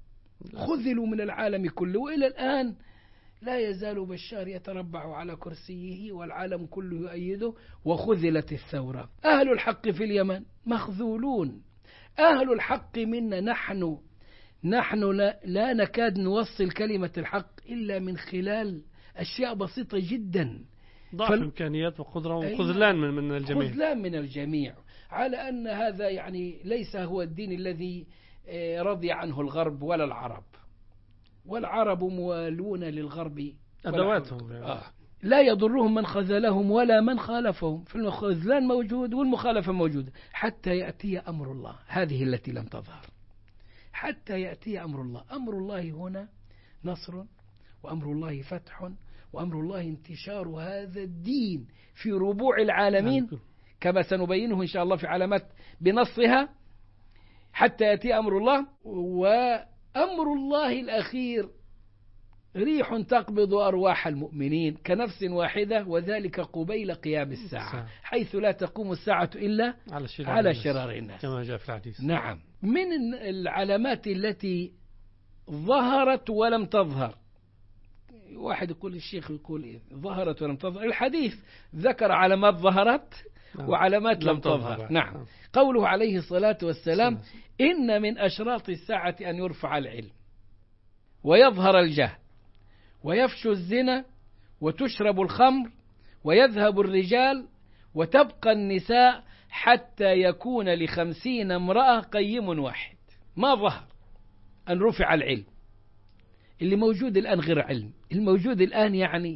S2: من العالم كله، وإلى الآن لا يزال بشار يتربع على كرسيه والعالم كله يؤيده، وخذلت الثورة. أهل الحق في اليمن مخذولون. أهل الحق منا نحن لا نكاد نوصل كلمة الحق إلا من خلال أشياء بسيطة جدا،
S1: ضعف إمكانيات وقدرة وخذلان من الجميع،
S2: على أن هذا يعني ليس هو الدين الذي رضي عنه الغرب ولا العرب، والعرب موالون للغرب
S1: أدواتهم
S2: لا يضرهم من خذلهم ولا من خالفهم. فالخذلان موجود والمخالفة موجودة حتى يأتي أمر الله. هذه التي لم تظهر حتى يأتي أمر الله. أمر الله هنا نصر، وأمر الله فتح، وأمر الله انتشار هذا الدين في ربوع العالمين كما سنبينه إن شاء الله في علامات بنصها. حتى يأتي أمر الله. وأمر الله الأخير ريح تقبض أرواح المؤمنين كنفس واحدة، وذلك قبيل قيام الساعة، حيث لا تقوم الساعة إلا على شرار الناس
S1: كما جاء في الحديث.
S2: نعم. من العلامات التي ظهرت ولم تظهر، واحد يقول الشيخ يقول ظهرت ولم تظهر، الحديث ذكر علامات ظهرت وعلامات لم تظهر. نعم. قوله عليه الصلاة والسلام: إن من أشراط الساعة أن يرفع العلم ويظهر الجهل ويفشو الزنا وتشرب الخمر ويذهب الرجال وتبقى النساء حتى يكون ل50 امرأة قيم واحد. ما ظهر أن رفع العلم. اللي موجود الآن غير علم، الموجود الآن يعني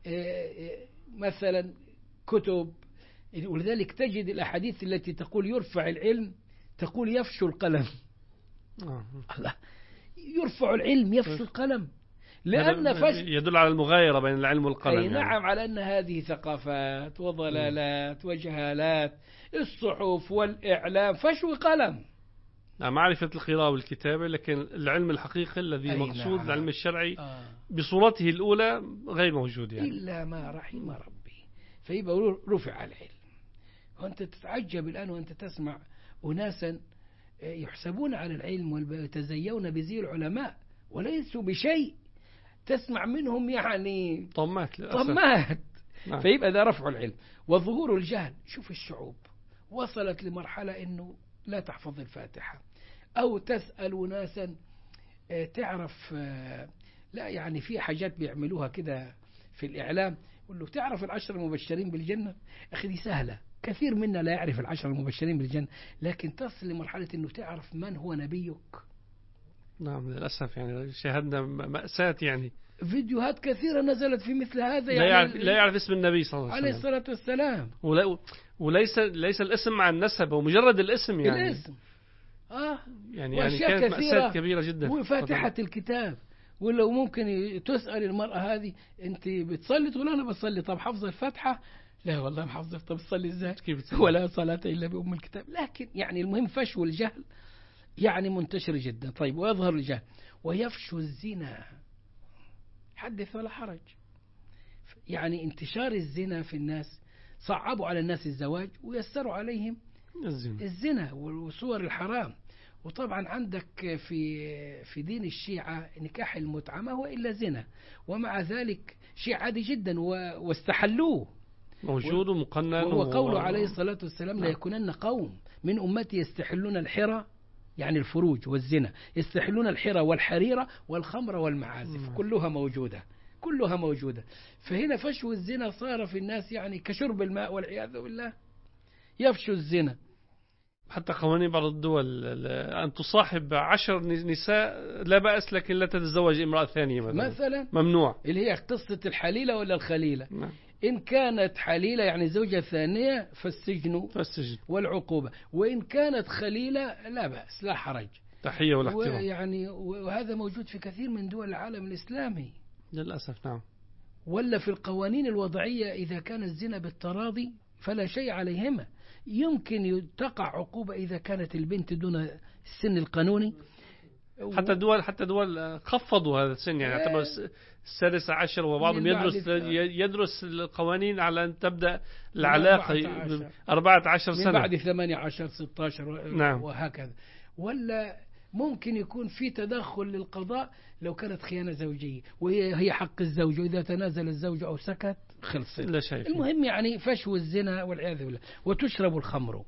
S2: مثلا كتب، ولذلك تجد الأحاديث التي تقول يرفع العلم تقول يفشو القلم. الله، يرفع العلم يفشو القلم، لأن
S1: يدل على المغايرة بين العلم والقلم.
S2: يعني. نعم، على أن هذه ثقافات وضلالات وجهالات. الصحف والإعلام فشو قلم.
S1: معرفة القراءة والكتابة، لكن العلم الحقيقي الذي مقصود،
S2: نعم.
S1: العلم الشرعي بصورته الأولى غير موجود يعني.
S2: إلا ما رحم ربي. فيبقى رفع العلم. وأنت تتعجب الآن وأنت تسمع أناسا يحسبون على العلم ويتزيون بزي العلماء وليسوا بشيء، تسمع منهم يعني
S1: طمات.
S2: نعم. فيبقى ده رفع العلم. وظهور الجهل. شوف الشعوب وصلت لمرحلة أنه لا تحفظ الفاتحة، أو تسأل ناسا تعرف، لا يعني في حاجات بيعملوها كده في الإعلام، يقول له تعرف 10 المبشرين بالجنة؟ أخي دي سهلة، كثير منا لا يعرف 10 المبشرين بالجنة، لكن تصل لمرحلة أنه تعرف من هو نبيك.
S1: نعم للأسف يعني شاهدنا مأساة، يعني
S2: فيديوهات كثيرة نزلت في مثل هذا، يعني
S1: لا يعرف اسم النبي صلى الله عليه
S2: الصلاة والسلام،
S1: وليس الاسم مع النسب، ومجرد الاسم يعني
S2: الاسم.
S1: يعني كانت مأساة كبيرة جدا.
S2: وفاتحة الكتاب. ولو ممكن تسأل المرأة هذه أنت بتصلي؟ تقول أنا بصلي. طب حفظ الفاتحة؟ لا والله ما حفظت. طب تصلي إزاي؟ ولا صلاة إلا بأم الكتاب. لكن يعني المهم فشو الجهل يعني منتشر جدا. طيب، ويظهر الجهل ويفشو الزنا. حدث ولا حرج. يعني انتشار الزنا في الناس، صعبوا على الناس الزواج ويسروا عليهم الزنا وصور الحرام. وطبعا عندك في دين الشيعة نكاح المتعة ما هو إلا زنا، ومع ذلك شيء عادي جدا واستحلوه،
S1: موجود ومقنن.
S2: وهو قوله عليه الصلاة والسلام: لا يكونن قوم من أمتي يستحلون الحرى، يعني الفروج والزنا، يستحلون الحرى والحريرة والخمر والمعازف، كلها موجودة. فهنا فشو الزنا صار في الناس يعني كشرب الماء والعياذ بالله، يفشو الزنا.
S1: حتى قوانين بعض الدول أن تصاحب 10 نساء لا بأس، لكن لا تتزوج امرأة ثانية مثلا ممنوع،
S2: اللي هي قصة الحليلة ولا الخليلة.
S1: نعم.
S2: إن كانت حليلة يعني زوجة ثانية فالسجن والعقوبة، وإن كانت خليلة لا بأس لا حرج،
S1: تحية والاحترام.
S2: يعني وهذا موجود في كثير من دول العالم الإسلامي
S1: للأسف. نعم.
S2: ولا في القوانين الوضعية إذا كان الزنا بالتراضي فلا شيء عليهما. يمكن تقع عقوبة إذا كانت البنت دون السن القانوني.
S1: حتى دول خفضوا هذا السن، يعني اعتبر 16 وبعضهم يدرس القوانين على أن تبدأ العلاقة 14 سنة،
S2: من بعد 18 16.
S1: نعم.
S2: وهكذا. ولا ممكن يكون في تدخل للقضاء لو كانت خيانة زوجية، وهي حق الزوج، وإذا تنازل الزوج أو سكت خلص. المهم يعني فشو الزنا والعياذ بالله. وتشرب الخمر،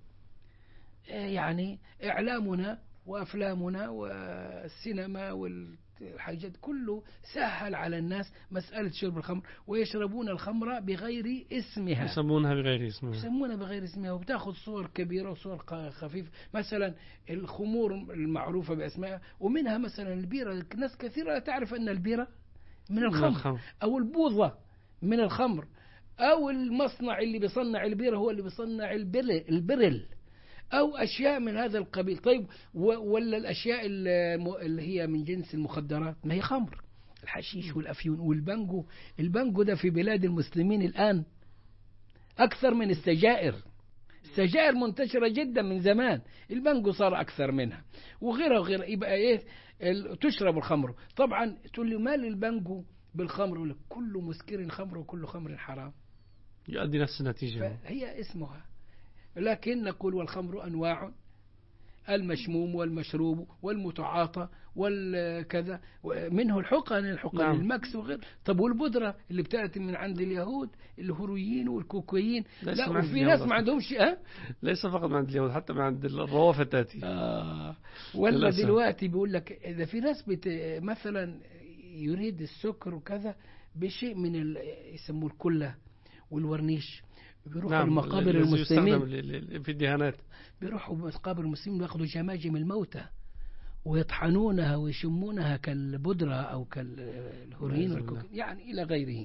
S2: يعني إعلامنا وأفلامنا والسينما والحاجات كله سهل على الناس مسألة شرب الخمر، ويشربون الخمر بغير اسمها،
S1: يسمونها بغير اسمها، وبتاخذ صور كبيرة وصور خفيفة. مثلا الخمور المعروفة بأسماء، ومنها مثلا البيرة. ناس كثيرة لا تعرف أن البيرة من الخمر، أو البوظة من الخمر، أو المصنع اللي بيصنع البيرة هو اللي بيصنع البرل، أو أشياء من هذا القبيل. طيب ولا الأشياء اللي هي من جنس المخدرات ما هي خمر، الحشيش والأفيون والبانجو. البانجو ده في بلاد المسلمين الآن أكثر من السجائر. السجائر منتشرة جدا من زمان، البانجو صار أكثر منها، وغيرها. يبقى إيه؟ تشرب الخمر. طبعا تقول لي مال البانجو بالخمر؟ ولا كل مسكر خمر وكل خمر حرام، يؤدي نفس النتيجة.
S2: هي اسمها. لكن نقول والخمر أنواع: المشموم والمشروب والمتعاطى والكذا، منه الحقن
S1: نعم.
S2: المكس وغير. طب والبودرة اللي بتأتي من عند اليهود، الهرويين والكوكايين؟ لا، وفي ناس ما عندهم شيء.
S1: ليس فقط من عند اليهود، حتى من عند الروافد تأتي.
S2: ولا دلوقتي بيقول لك إذا في ناس مثلا يريد السكر وكذا بشيء من يسموه الكلة والورنيش، بيروحوا المقابر المسلمين
S1: في الدهانات،
S2: بيروحوا مقابر المسلمين ويأخذوا جماجم الموتى ويطحنونها ويشمونها كالبودرة أو كالهورين يعني إلى غيره.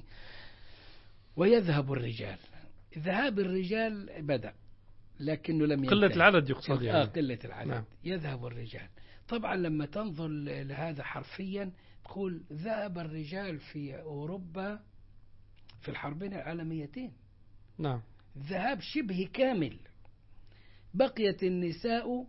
S2: ويذهب الرجال. ذهاب الرجال بدأ، لكنه لم ينتهي.
S1: قلة العدد يقصد يعني.
S2: قلة العدد. نعم. يذهب الرجال. طبعا لما تنظر لهذا حرفيا تقول ذهب الرجال في أوروبا في الحربين العالميتين.
S1: نعم.
S2: ذهاب شبه كامل. بقيت النساء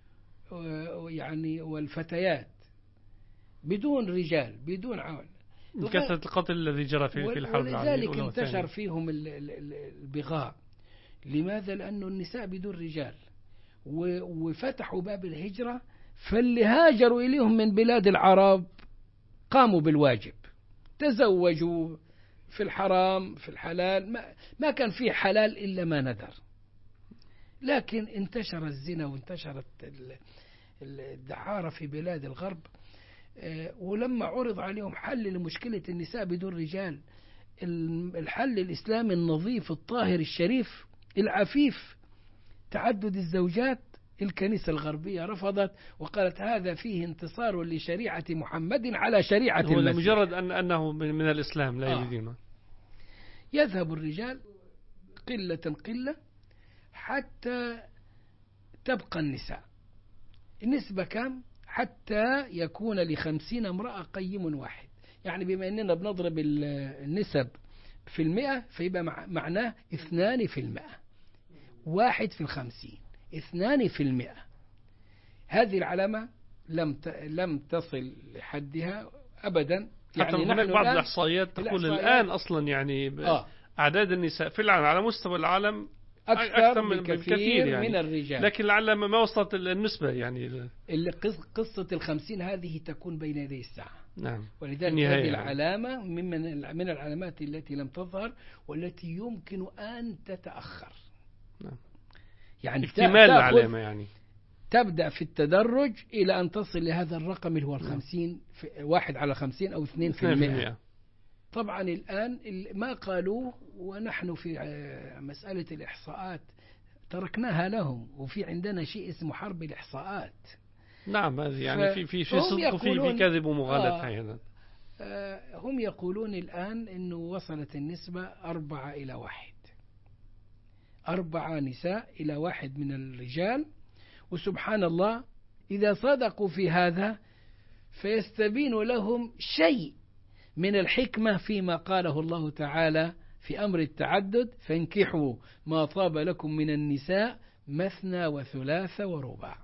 S2: يعني والفتيات بدون رجال، بدون عون.
S1: كثرة القتل الذي جرى في الحرب العالمية.
S2: ولذلك انتشر فيهم البغاء. لماذا؟ لأن النساء بدون رجال، وفتحوا باب الهجرة، فاللي هاجروا إليهم من بلاد العرب قاموا بالواجب، تزوجوا في الحرام في الحلال، ما كان فيه حلال إلا ما ندر. لكن انتشر الزنا وانتشرت الدعارة في بلاد الغرب. ولما عرض عليهم حل لمشكلة النساء بدون رجال، الحل الإسلامي النظيف الطاهر الشريف العفيف تعدد الزوجات، الكنيسة الغربية رفضت وقالت هذا فيه انتصار لشريعة محمد على شريعة المسيح.
S1: هو مجرد أنه من الإسلام لا يريدونه.
S2: يذهب الرجال قلة حتى تبقى النساء. النسبة كم؟ حتى يكون ل50 امرأة قيم واحد. يعني بما أننا بنضرب النسب في 100 فيبقى معناه 2%، 1 في 50، 2%. هذه العلامة لم تصل لحدها أبدا.
S1: يعني هناك بعض الإحصائيات تقول الآن أصلا يعني أعداد النساء في العالم على مستوى العالم
S2: أكثر
S1: من
S2: بكثير
S1: يعني
S2: من الرجال.
S1: لكن لعل ما وصلت النسبة يعني.
S2: قصة 50 هذه تكون بين يدي الساعة.
S1: نعم.
S2: ولذلك هذه
S1: يعني
S2: العلامة من العلامات التي لم تظهر والتي يمكن أن تتأخر.
S1: نعم.
S2: يعني
S1: اكتمال العلامة يعني
S2: تبدأ في التدرج إلى أن تصل لهذا الرقم اللي هو 50 1/50 أو 2%. طبعا الآن ما قالوه ونحن في مسألة الإحصاءات تركناها لهم، وفي عندنا شيء اسمه حرب الإحصاءات.
S1: نعم هذه يعني في صدق في كذب ومغالطة أحيانا.
S2: هم يقولون الآن إنه وصلت النسبة 4-1، 4 نساء إلى 1 من الرجال. وسبحان الله إذا صدقوا في هذا فيستبين لهم شيء من الحكمة فيما قاله الله تعالى في أمر التعدد: فانكحوا ما طاب لكم من النساء مثنى وثلاث ورباع.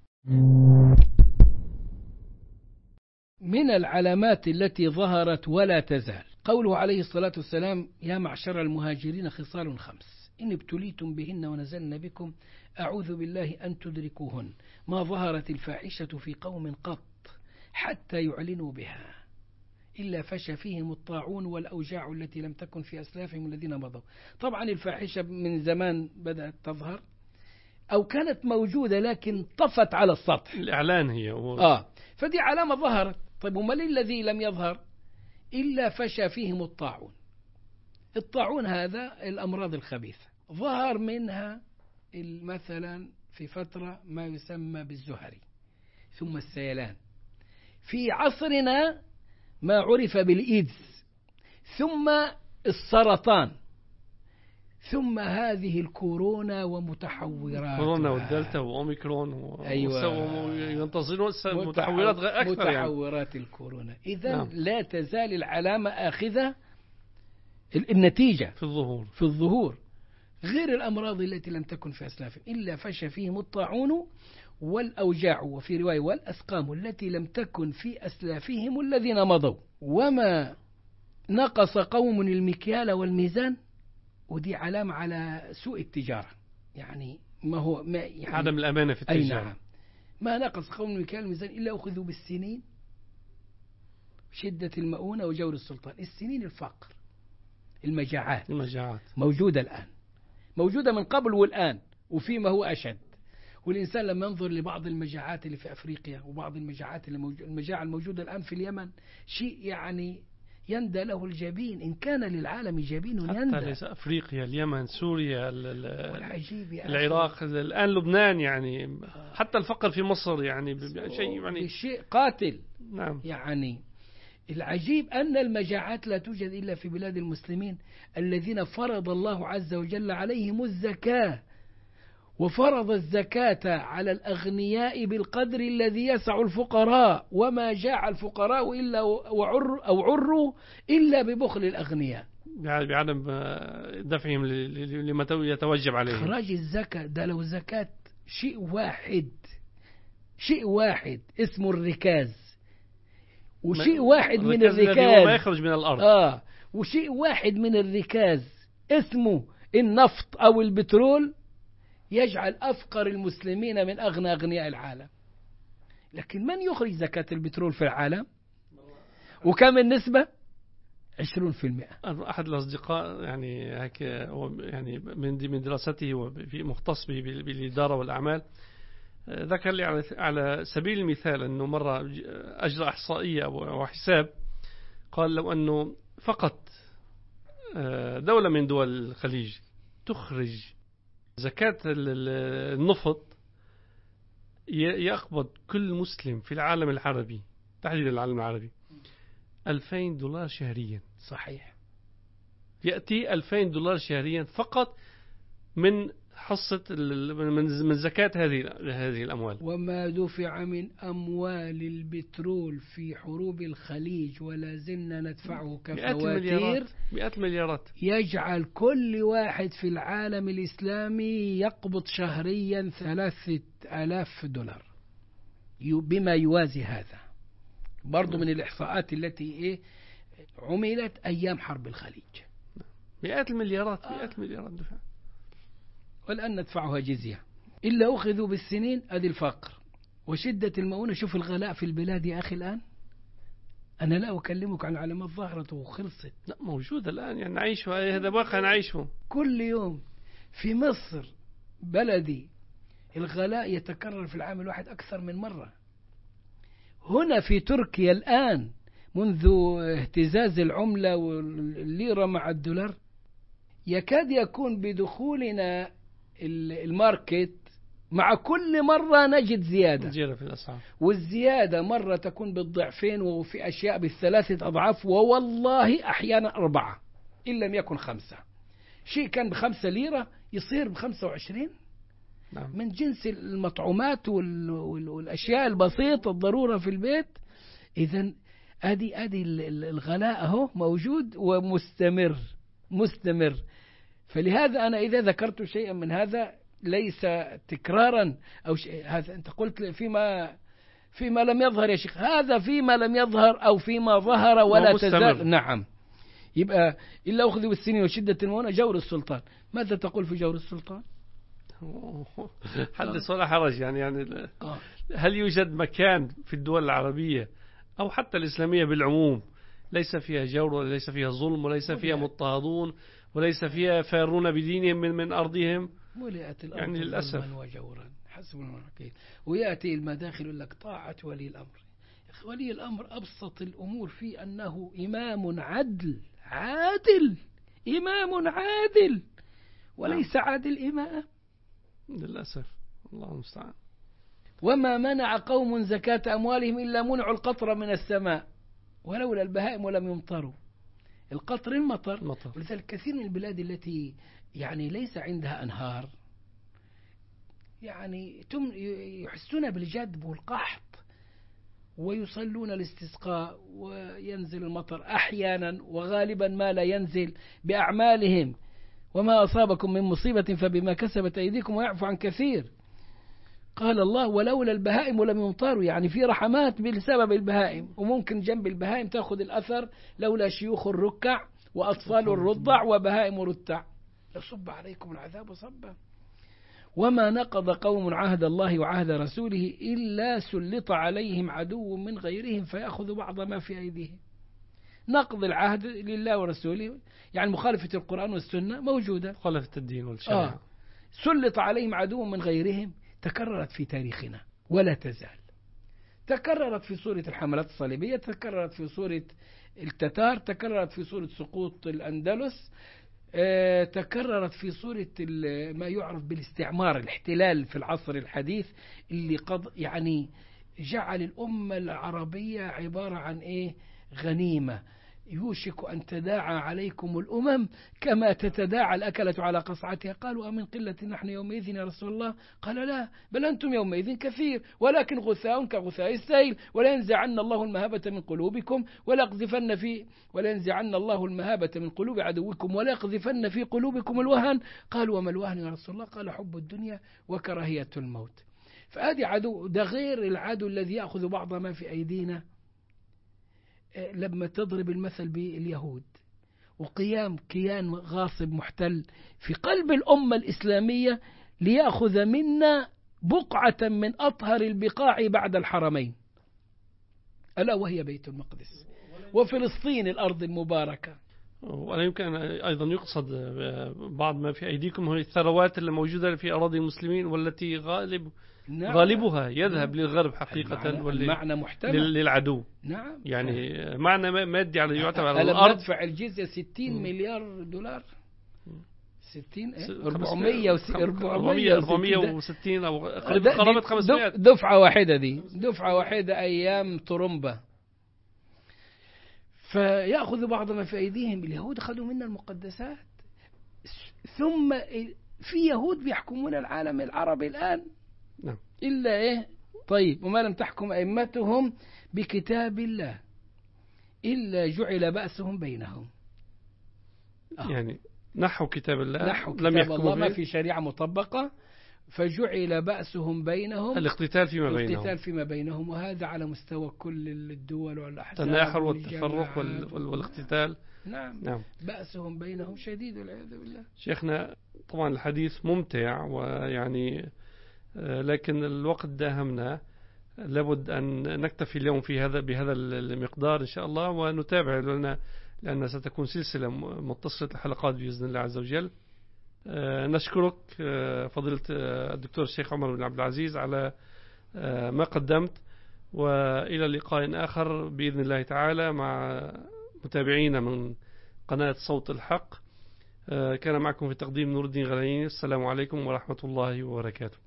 S2: من العلامات التي ظهرت ولا تزال قوله عليه الصلاة والسلام: يا معشر المهاجرين خصال 5 إن ابتليتم بهن ونزلن بكم أعوذ بالله أن تدركوهن ما ظهرت الفاحشة في قوم قط حتى يعلنوا بها إلا فشى فيهم الطاعون والأوجاع التي لم تكن في أسلافهم الذين مضوا. طبعا الفاحشة من زمان بدأت تظهر أو كانت موجودة لكن طفت على السطح.
S1: الإعلان هي
S2: فدي علامة ظهرت. طيب وما الذي لم يظهر؟ إلا فشى فيهم الطاعون. الطاعون هذا الأمراض الخبيثة ظهر منها مثلا في فترة ما يسمى بالزهري، ثم السيلان، في عصرنا ما عرف بالإيدز، ثم السرطان، ثم هذه الكورونا ومتحورات
S1: كورونا والدلتا وأوميكرون
S2: أيوة.
S1: ينتظرون متحورات أكثر
S2: متحورات يعني. الكورونا إذن لا تزال العلامة آخذة النتيجة في الظهور غير الأمراض التي لم تكن في أسلافهم إلا فشى فيهم الطاعون والأوجاع، وفي رواية والأسقام التي لم تكن في أسلافهم الذين مضوا. وما نقص قوم المكيال والميزان، ودي علامة على سوء التجارة، يعني ما هو يعني
S1: عدم الأمانة في التجارة.
S2: نعم. ما نقص قوم المكيال والميزان إلا أخذوا بالسنين، شدة المؤونة وجور السلطان. السنين الفقر، المجاعات موجودة الآن، موجودة من قبل والآن وفيما هو أشد. والإنسان لما ينظر لبعض المجاعات اللي في أفريقيا وبعض المجاعات المجاعة الموجودة الآن في اليمن، شيء يعني يندى له الجبين. إن كان للعالم جبين يندى.
S1: حتى ليس أفريقيا، اليمن، سوريا،
S2: العراق،
S1: الآن لبنان، يعني حتى الفقر في مصر يعني
S2: شيء قاتل.
S1: نعم.
S2: يعني العجيب أن المجاعات لا توجد إلا في بلاد المسلمين الذين فرض الله عز وجل عليهم الزكاة، وفرض الزكاة على الأغنياء بالقدر الذي يسع الفقراء، وما جاع الفقراء إلا عروا إلا ببخل الأغنياء،
S1: بعدم دفعهم لما يتوجب عليهم.
S2: إخراج الزكاة ده لو زكاة شيء واحد اسمه الركاز، وشيء واحد من الركاز
S1: ما يخرج من الأرض.
S2: وشيء واحد من الركاز اسمه النفط أو البترول يجعل أفقر المسلمين من أغنى أغنياء العالم. لكن من يخرج زكاة البترول في العالم؟ وكم النسبة؟ 20%.
S1: أحد الأصدقاء يعني هيك يعني من دراسته وفي مختص بالإدارة والأعمال ذكر لي على سبيل المثال أنه مرة أجرى إحصائية أو حساب، قال لو أنه فقط دولة من دول الخليج تخرج زكاة النفط يقبض كل مسلم في العالم العربي، تحديدا العالم العربي، $2000 شهريا.
S2: صحيح.
S1: يأتي $2000 شهريا فقط من حصة من زكاة هذه الأموال.
S2: وما دفع من أموال البترول في حروب الخليج ولا زلنا ندفعه كفواتير
S1: 100 مليارات.
S2: يجعل كل واحد في العالم الإسلامي يقبض شهريا $3000 بما يوازي هذا. برضو من الإحصاءات التي عملت أيام حرب الخليج.
S1: 100 مليارات دفع.
S2: والآن ندفعها جزية. إلا أخذوا بالسنين، أدي الفقر وشدة المؤونة. شوف الغلاء في البلاد يا أخي الآن. أنا لا أكلمك عن علامات ظاهرة وخلصت،
S1: لا موجودة الآن، يعني نعيشه، هذا واقع نعيشه
S2: كل يوم. في مصر بلدي الغلاء يتكرر في العام الواحد أكثر من مرة. هنا في تركيا الآن منذ اهتزاز العملة والليرة مع الدولار يكاد يكون بدخولنا الماركت مع كل مرة نجد زيادة
S1: في الأسعار،
S2: والزيادة مرة تكون بالضعفين، وفي أشياء بالثلاثة أضعاف، ووالله أحيانا 4 إن لم يكن 5. شيء كان ب5 ليرة يصير ب25.
S1: نعم.
S2: من جنس المطعومات والأشياء البسيطة الضرورة في البيت. إذن أدي الغلاء هو موجود ومستمر. فلهذا أنا إذا ذكرت شيئا من هذا ليس تكرارا أو شيء، هذا أنت قلت فيما لم يظهر يا شيخ، هذا فيما لم يظهر أو فيما ظهر ولا تزال. نعم. يبقى إلا أخذوا بالسنين وشدة المؤونة جور السلطان. ماذا تقول في جور السلطان؟
S1: حدث ولا حرج. يعني هل يوجد مكان في الدول العربية أو حتى الإسلامية بالعموم ليس فيها جور وليس فيها ظلم وليس فيها مضطهدون وليس فيها فارون بدينهم من أرضهم؟
S2: ملئت الأرض
S1: يعني للأسف
S2: وجورا حسب المراكين. ويأتي المداخل يقول لك طاعة ولي الأمر. ولي الأمر أبسط الأمور في أنه إمام عادل إمام عادل وليس عادل إمام
S1: للأسف. الله المستعان.
S2: وما منع قوم زكاة أموالهم إلا منعوا القطر من السماء ولولا البهائم ولم يمطروا. القطر المطر. ولذلك كثير من البلاد التي يعني ليس عندها أنهار يعني يحسون بالجدب والقحط ويصلون الاستسقاء وينزل المطر أحيانا وغالبا ما لا ينزل بأعمالهم. وما أصابكم من مصيبة فبما كسبت أيديكم ويعفو عن كثير. قال الله ولولا البهائم ولم يمطروا، يعني في رحمات بسبب البهائم. وممكن جنب البهائم تأخذ الأثر لولا شيوخ الركع وأطفال الرضع وبهائم رتع يصب عليكم العذاب صبا. وما نقض قوم عهد الله وعهد رسوله إلا سلط عليهم عدو من غيرهم فيأخذ بعض ما في أيديهم. نقض العهد لله ورسوله يعني مخالفة القرآن والسنة موجودة،
S1: مخالفة الدين والشريعة.
S2: سلط عليهم عدو من غيرهم. تكررت في تاريخنا ولا تزال. تكررت في سورة الحملات الصليبية، تكررت في سورة التتار، تكررت في سورة سقوط الأندلس، تكررت في سورة ما يعرف بالاستعمار، الاحتلال في العصر الحديث اللي قد يعني جعل الأمة العربية عبارة عن غنيمة. يوشك أن تداعى عليكم الأمم كما تتداعى الأكلة على قصعتها. قالوا أمن قلة نحن يومئذ يا رسول الله؟ قال لا بل أنتم يومئذ كثير ولكن غثاء كغثاء السيل ولينزعن الله المهابة من قلوبكم ولينزعن الله المهابة من قلوب عدوكم وليقذفن في قلوبكم الوهن. قالوا وما الوهن يا رسول الله؟ قال حب الدنيا وكراهية الموت. فهذه عدو، ده غير العدو الذي يأخذ بعض ما في أيدينا. لما تضرب المثل باليهود وقيام كيان غاصب محتل في قلب الأمة الإسلامية ليأخذ منا بقعة من أطهر البقاع بعد الحرمين ألا وهي بيت المقدس وفلسطين الأرض المباركة.
S1: ولا يمكن أيضا يقصد بعض ما في أيديكم هي الثروات اللي موجودة في أراضي المسلمين والتي غالبها يذهب للغرب حقيقة.
S2: المعنى محتمل
S1: للعدو.
S2: نعم.
S1: يعني معنى مادي على يعتبر على
S2: ألم
S1: الأرض.
S2: ندفع الجزية 60 مليار دولار 460
S1: أو قرابة 500
S2: دفعة واحدة. دي دفعة واحدة أيام طرمبة. فيأخذ بعض ما في أيديهم. اليهود أخذوا منا المقدسات. ثم في يهود بيحكمون العالم العربي الآن.
S1: نعم.
S2: إلا طيب وما لم تحكم أئمتهم بكتاب الله إلا جعل بأسهم بينهم.
S1: يعني نحو كتاب الله
S2: لم يحكموا الله، ما في شريعة مطبقة فجعل بأسهم بينهم
S1: الاقتتال فيما بينهم،
S2: الاقتتال فيما بينهم، وهذا على مستوى كل الدول والأحزاب،
S1: التناحر والتفرق والاقتتال.
S2: نعم. بأسهم بينهم شديد والعياذ بالله.
S1: شيخنا طبعا الحديث ممتع ويعني لكن الوقت داهمنا، لابد أن نكتفي اليوم بهذا المقدار إن شاء الله، ونتابع لأن ستكون سلسلة متصلة الحلقات بإذن الله عز وجل. نشكرك فضيلة الدكتور الشيخ عمر بن عبد العزيز على ما قدمت، وإلى لقاء آخر بإذن الله تعالى مع متابعينا من قناة صوت الحق. كان معكم في تقديم نور الدين غنيمي. السلام عليكم ورحمة الله وبركاته.